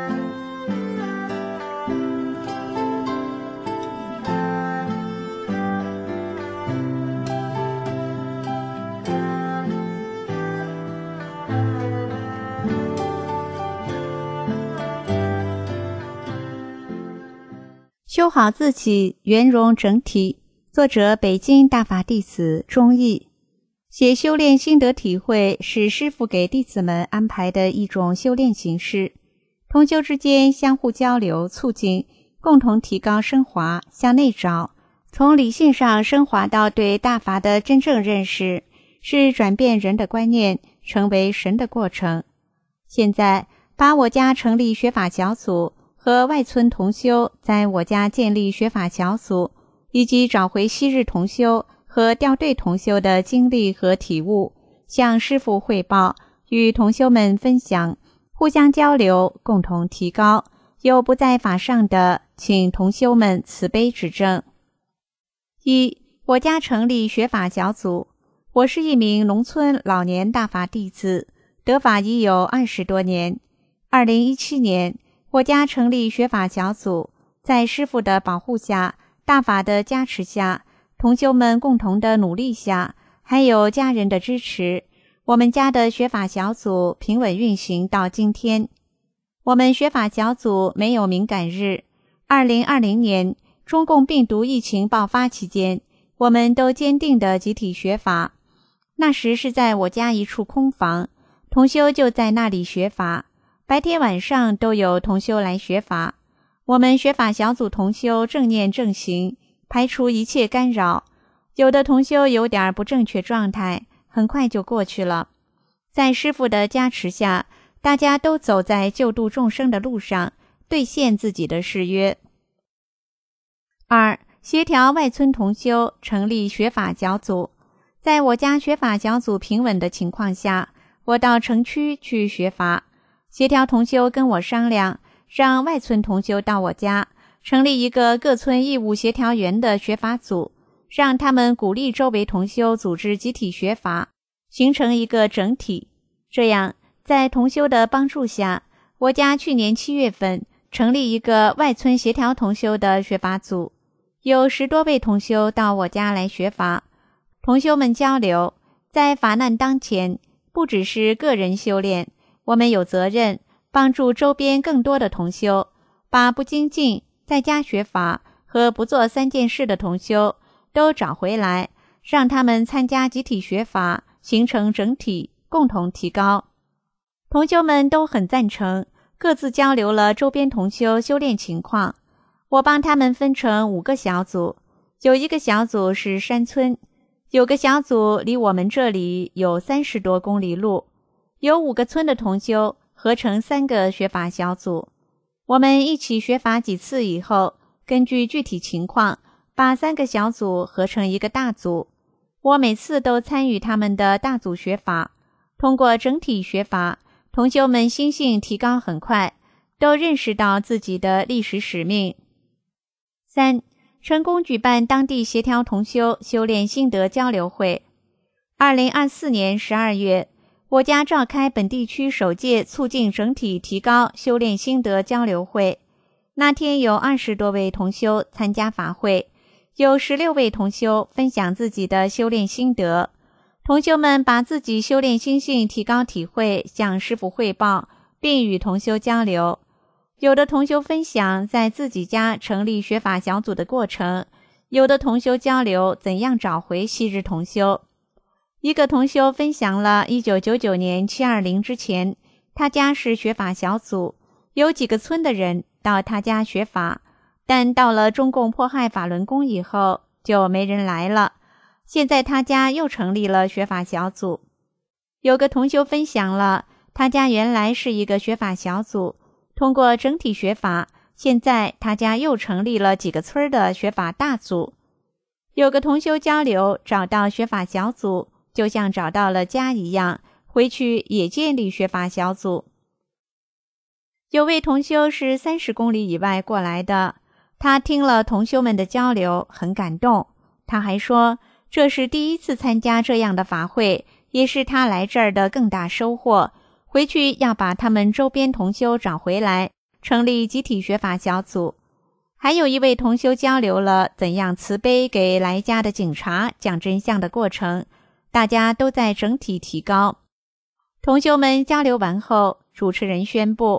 修好自己，圆融整体。作者北京大法弟子钟毅。写修炼心得体会是师父给弟子们安排的一种修炼形式，同修之间相互交流促进，共同提高升华，向内找，从理性上升华到对大法的真正认识，是转变人的观念，成为神的过程。现在把我家成立学法小组，和外村同修在我家建立学法小组，以及找回昔日同修和调队同修的经历和体悟，向师父汇报，与同修们分享，互相交流，共同提高。有不在法上的，请同修们慈悲指正。一、我家成立学法小组。我是一名农村老年大法弟子，得法已有20多年。2017年，我家成立学法小组，在师父的保护下，大法的加持下，同修们共同的努力下，还有家人的支持，我们家的学法小组平稳运行到今天。我们学法小组没有敏感日。2020年，中共病毒疫情爆发期间，我们都坚定的集体学法。那时是在我家一处空房，同修就在那里学法，白天晚上都有同修来学法。我们学法小组同修正念正行，排除一切干扰。有的同修有点不正确状态，很快就过去了。在师父的加持下，大家都走在救度众生的路上，兑现自己的誓约。2、协调外村同修，成立学法小组。在我家学法小组平稳的情况下，我到城区去学法，协调同修跟我商量，让外村同修到我家，成立一个各村义务协调员的学法组，让他们鼓励周围同修组织集体学法，形成一个整体。这样，在同修的帮助下，我家去年7月份成立一个外村协调同修的学法组，有10多位同修到我家来学法。同修们交流，在法难当前，不只是个人修炼，我们有责任帮助周边更多的同修，把不精进、在家学法和不做3件事的同修都找回来，让他们参加集体学法，形成整体，共同提高。同修们都很赞成，各自交流了周边同修修炼情况。我帮他们分成5个小组，有一个小组是山村，有个小组离我们这里有30多公里路，有5个村的同修合成3个学法小组。我们一起学法几次以后，根据具体情况，把3个小组合成一个大组。我每次都参与他们的大组学法，通过整体学法，同修们心性提高很快，都认识到自己的历史使命。3、成功举办当地协调同修修炼心得交流会。2024年12月，我家召开本地区首届促进整体提高修炼心得交流会。那天有20多位同修参加法会，有16位同修分享自己的修炼心得。同修们把自己修炼心性提高体会向师父汇报，并与同修交流。有的同修分享在自己家成立学法小组的过程，有的同修交流怎样找回昔日同修。一个同修分享了1999年720之前，他家是学法小组，有几个村的人到他家学法，但到了中共迫害法轮功以后，就没人来了。现在他家又成立了学法小组。有个同修分享了，他家原来是一个学法小组，通过整体学法，现在他家又成立了几个村的学法大组。有个同修交流，找到学法小组，就像找到了家一样，回去也建立学法小组。有位同修是30公里以外过来的，他听了同修们的交流，很感动。他还说，这是第一次参加这样的法会，也是他来这儿的更大收获。回去要把他们周边同修找回来，成立集体学法小组。还有一位同修交流了怎样慈悲给来家的警察讲真相的过程，大家都在整体提高。同修们交流完后，主持人宣布，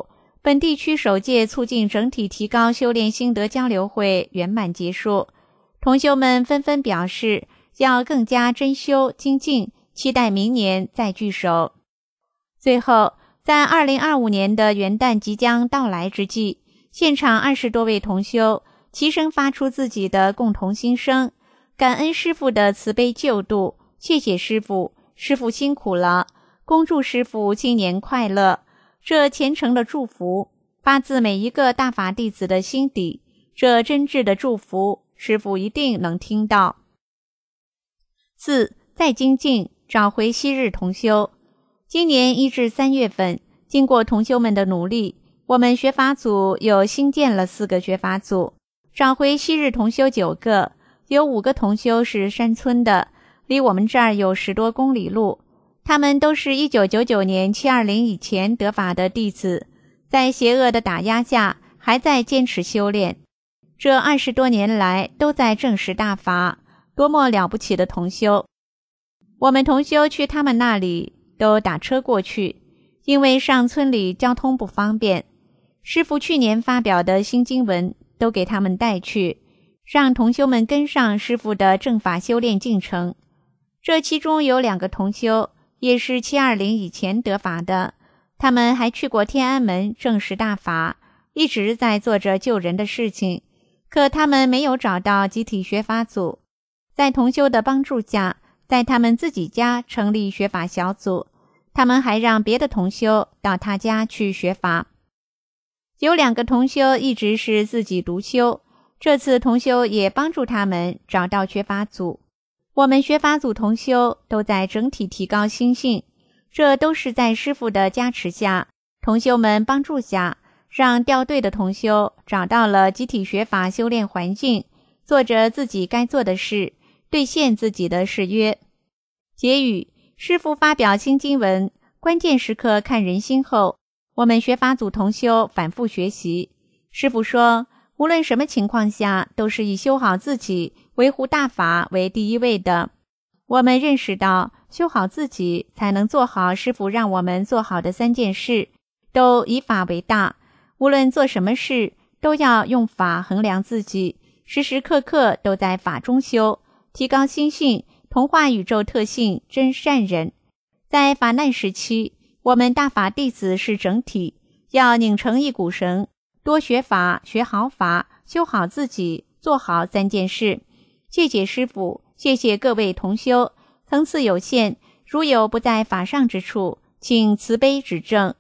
本地区首届促进整体提高修炼心得交流会圆满结束，同修们纷纷表示要更加珍修精进，期待明年再聚首。最后，在2025年的元旦即将到来之际，现场20多位同修齐声发出自己的共同心声，感恩师父的慈悲救度，谢谢师父，师父辛苦了，恭祝师父新年快乐。这虔诚的祝福发自每一个大法弟子的心底，这真挚的祝福师父一定能听到。4. 再精进，找回昔日同修。今年1至3月份，经过同修们的努力，我们学法组又新建了4个学法组，找回昔日同修9个，有5个同修是山村的，离我们这儿有10多公里路。他们都是1999年720以前得法的弟子，在邪恶的打压下还在坚持修炼，这20多年来都在证实大法，多么了不起的同修。我们同修去他们那里都打车过去，因为上村里交通不方便。师父去年发表的新经文都给他们带去，让同修们跟上师父的正法修炼进程。这其中有2个同修也是720以前得法的，他们还去过天安门证实大法，一直在做着救人的事情，可他们没有找到集体学法组，在同修的帮助下，在他们自己家成立学法小组，他们还让别的同修到他家去学法。有2个同修一直是自己独修，这次同修也帮助他们找到学法组。我们学法组同修都在整体提高心性，这都是在师父的加持下，同修们帮助下，让掉队的同修找到了集体学法修炼环境，做着自己该做的事，兑现自己的誓约。结语，师父发表新经文，关键时刻看人心后，我们学法组同修反复学习。师父说，无论什么情况下，都是以修好自己，维护大法为第一位的。我们认识到，修好自己才能做好师父让我们做好的3件事，都以法为大。无论做什么事，都要用法衡量自己，时时刻刻都在法中修，提高心性，同化宇宙特性真善人。在法难时期，我们大法弟子是整体，要拧成一股绳，多学法，学好法，修好自己，做好3件事。谢谢师父，谢谢各位同修，层次有限，如有不在法上之处，请慈悲指正。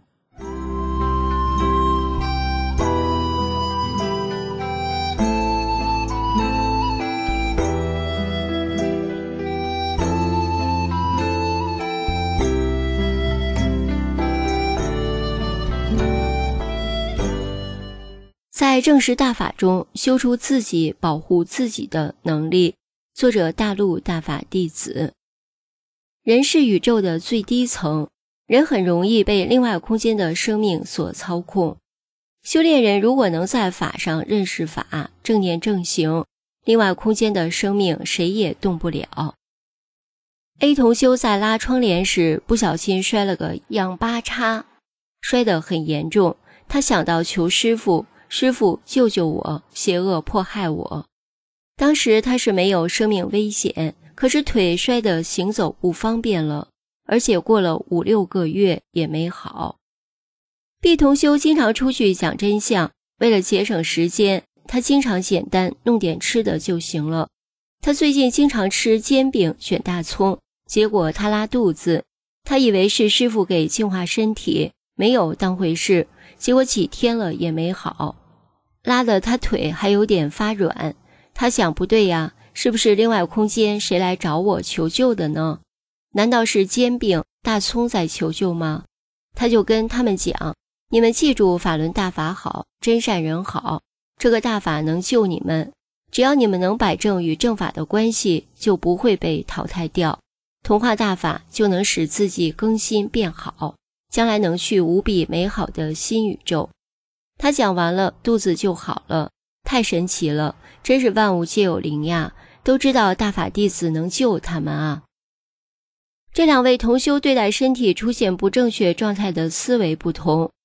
在证实大法中修出自己保护自己的能力。作者大陆大法弟子。人是宇宙的最低层，人很容易被另外空间的生命所操控。修炼人如果能在法上认识法，正念正行，另外空间的生命谁也动不了。A 同修在拉窗帘时不小心摔了个仰八叉，摔得很严重，他想到求师父，师父救救我，邪恶迫害我。当时他是没有生命危险，可是腿摔得行走不方便了，而且过了5-6个月也没好。B 同修经常出去讲真相，为了节省时间，他经常简单弄点吃的就行了。他最近经常吃煎饼卷大葱，结果他拉肚子，他以为是师父给净化身体，没有当回事，结果几天了也没好，拉得他腿还有点发软。他想不对呀，是不是另外空间谁来找我求救的呢？难道是煎饼大葱在求救吗？他就跟他们讲，你们记住法轮大法好，真善人好，这个大法能救你们，只要你们能摆正与正法的关系，就不会被淘汰掉，同化大法就能使自己更新变好，将来能去无比美好的新宇宙。他讲完了，肚子就好了，太神奇了，真是万物皆有灵呀，都知道大法弟子能救他们啊。这2位同修对待身体出现不正确状态的思维不同，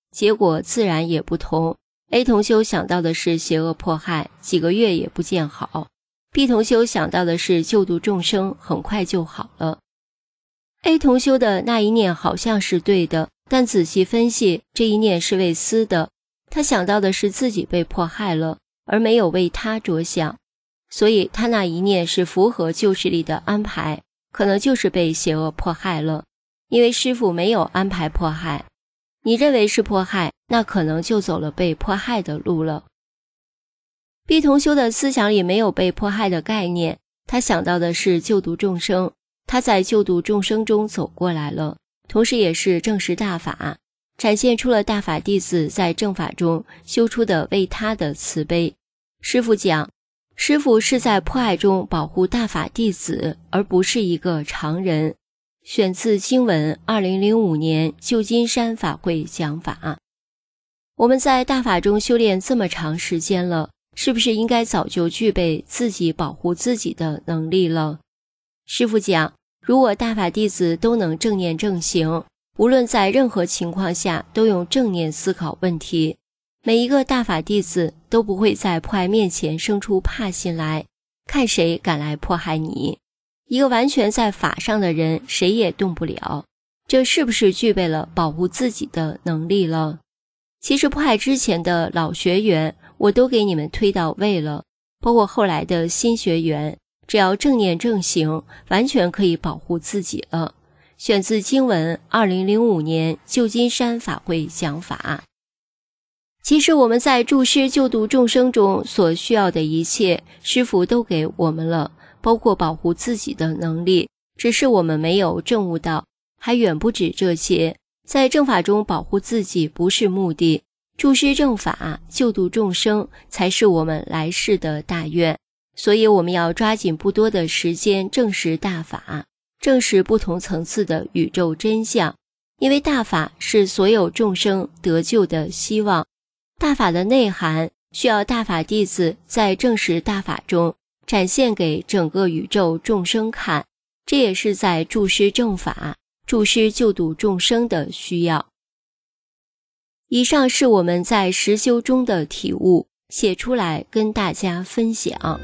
结果自然也不同。A 同修想到的是邪恶迫害，几个月也不见好。B 同修想到的是救度众生，很快就好了。A 同修的那一念好像是对的，但仔细分析，这一念是为私的。他想到的是自己被迫害了，而没有为他着想，所以他那一念是符合救世力的安排，可能就是被邪恶迫害了，因为师父没有安排迫害。你认为是迫害，那可能就走了被迫害的路了。B 同修的思想里没有被迫害的概念，他想到的是救度众生，他在救度众生中走过来了，同时也是证实大法，展现出了大法弟子在正法中修出的为他的慈悲。师父讲，师父是在迫害中保护大法弟子，而不是一个常人。选自经文2005年旧金山法会讲法。我们在大法中修炼这么长时间了，是不是应该早就具备自己保护自己的能力了？师父讲，如果大法弟子都能正念正行，无论在任何情况下都用正念思考问题，每一个大法弟子都不会在迫害面前生出怕心来，看谁敢来迫害你。一个完全在法上的人，谁也动不了，这是不是具备了保护自己的能力了？其实迫害之前的老学员，我都给你们推到位了，包括后来的新学员，只要正念正行，完全可以保护自己了。选自经文2005年旧金山法会讲法。其实我们在助师救度众生中所需要的一切，师父都给我们了，包括保护自己的能力，只是我们没有证悟到，还远不止这些。在正法中保护自己不是目的，助师正法，救度众生才是我们来世的大愿。所以我们要抓紧不多的时间证实大法，证实不同层次的宇宙真相，因为大法是所有众生得救的希望。大法的内涵需要大法弟子在证实大法中展现给整个宇宙众生看，这也是在助师正法、助师救度众生的需要。以上是我们在实修中的体悟，写出来跟大家分享。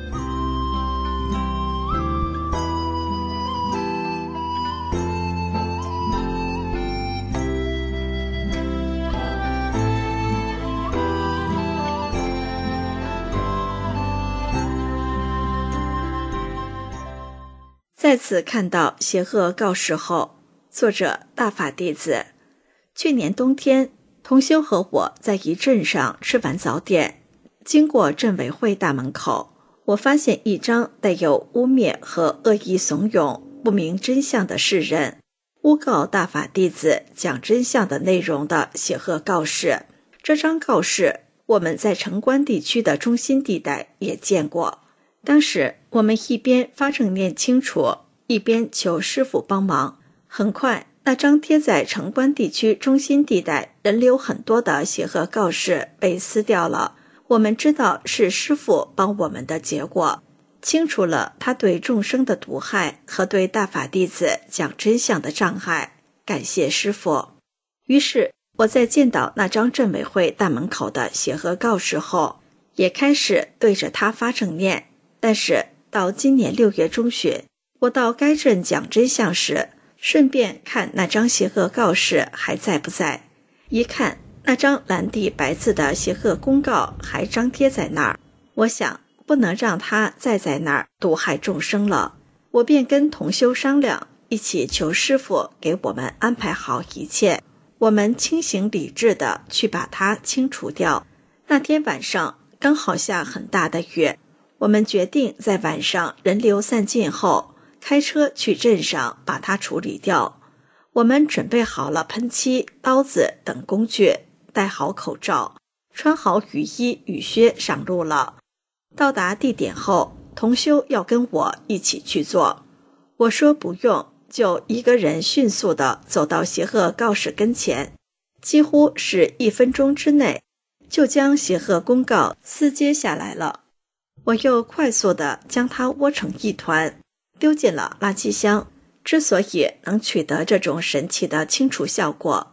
再次看到邪恶告示后，作者大法弟子。去年冬天，同修和我在一镇上吃完早点，经过镇委会大门口，我发现一张带有污蔑和恶意怂恿、不明真相的世人诬告大法弟子讲真相的内容的邪恶告示。这张告示我们在城关地区的中心地带也见过。当时我们一边发正念清楚，一边求师父帮忙。很快，那张贴在城关地区中心地带人流很多的邪恶告示被撕掉了。我们知道是师父帮我们的结果，清除了他对众生的毒害和对大法弟子讲真相的障碍。感谢师父。于是我在见到那张镇委会大门口的邪恶告示后，也开始对着他发正念。但是到今年6月中旬，我到该镇讲真相时，顺便看那张邪恶告示还在不在。一看，那张蓝底白字的邪恶公告还张贴在那儿。我想不能让它再在那儿毒害众生了，我便跟同修商量，一起求师父给我们安排好一切，我们清醒理智的去把它清除掉。那天晚上刚好下很大的雨，我们决定在晚上人流散尽后，开车去镇上把它处理掉。我们准备好了喷漆、刀子等工具，戴好口罩，穿好雨衣雨靴上路了。到达地点后，同修要跟我一起去做，我说不用，就一个人迅速地走到邪恶告示跟前，几乎是1分钟之内就将邪恶公告撕揭下来了。我又快速地将它窝成一团，丢进了垃圾箱。之所以能取得这种神奇的清除效果，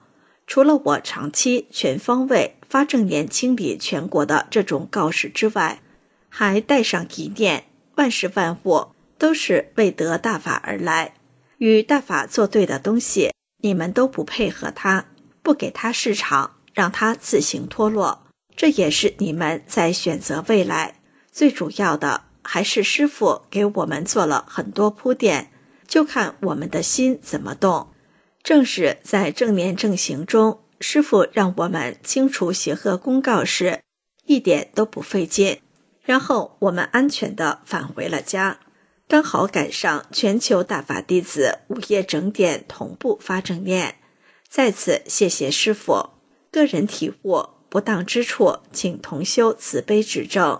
除了我长期全方位发正念清理全国的这种告示之外，还带上一念：万事万物都是为得大法而来，与大法作对的东西，你们都不配合它，不给它市场，让它自行脱落。这也是你们在选择未来。最主要的还是师父给我们做了很多铺垫，就看我们的心怎么动。正是在正念正行中，师父让我们清除邪恶公告时一点都不费劲，然后我们安全地返回了家，刚好赶上全球大法弟子午夜整点同步发正念。在此谢谢师父，个人体悟不当之处，请同修慈悲指正。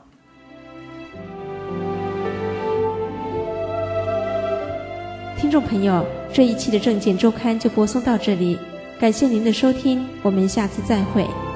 听众朋友，这一期的正见周刊就播送到这里，感谢您的收听，我们下次再会。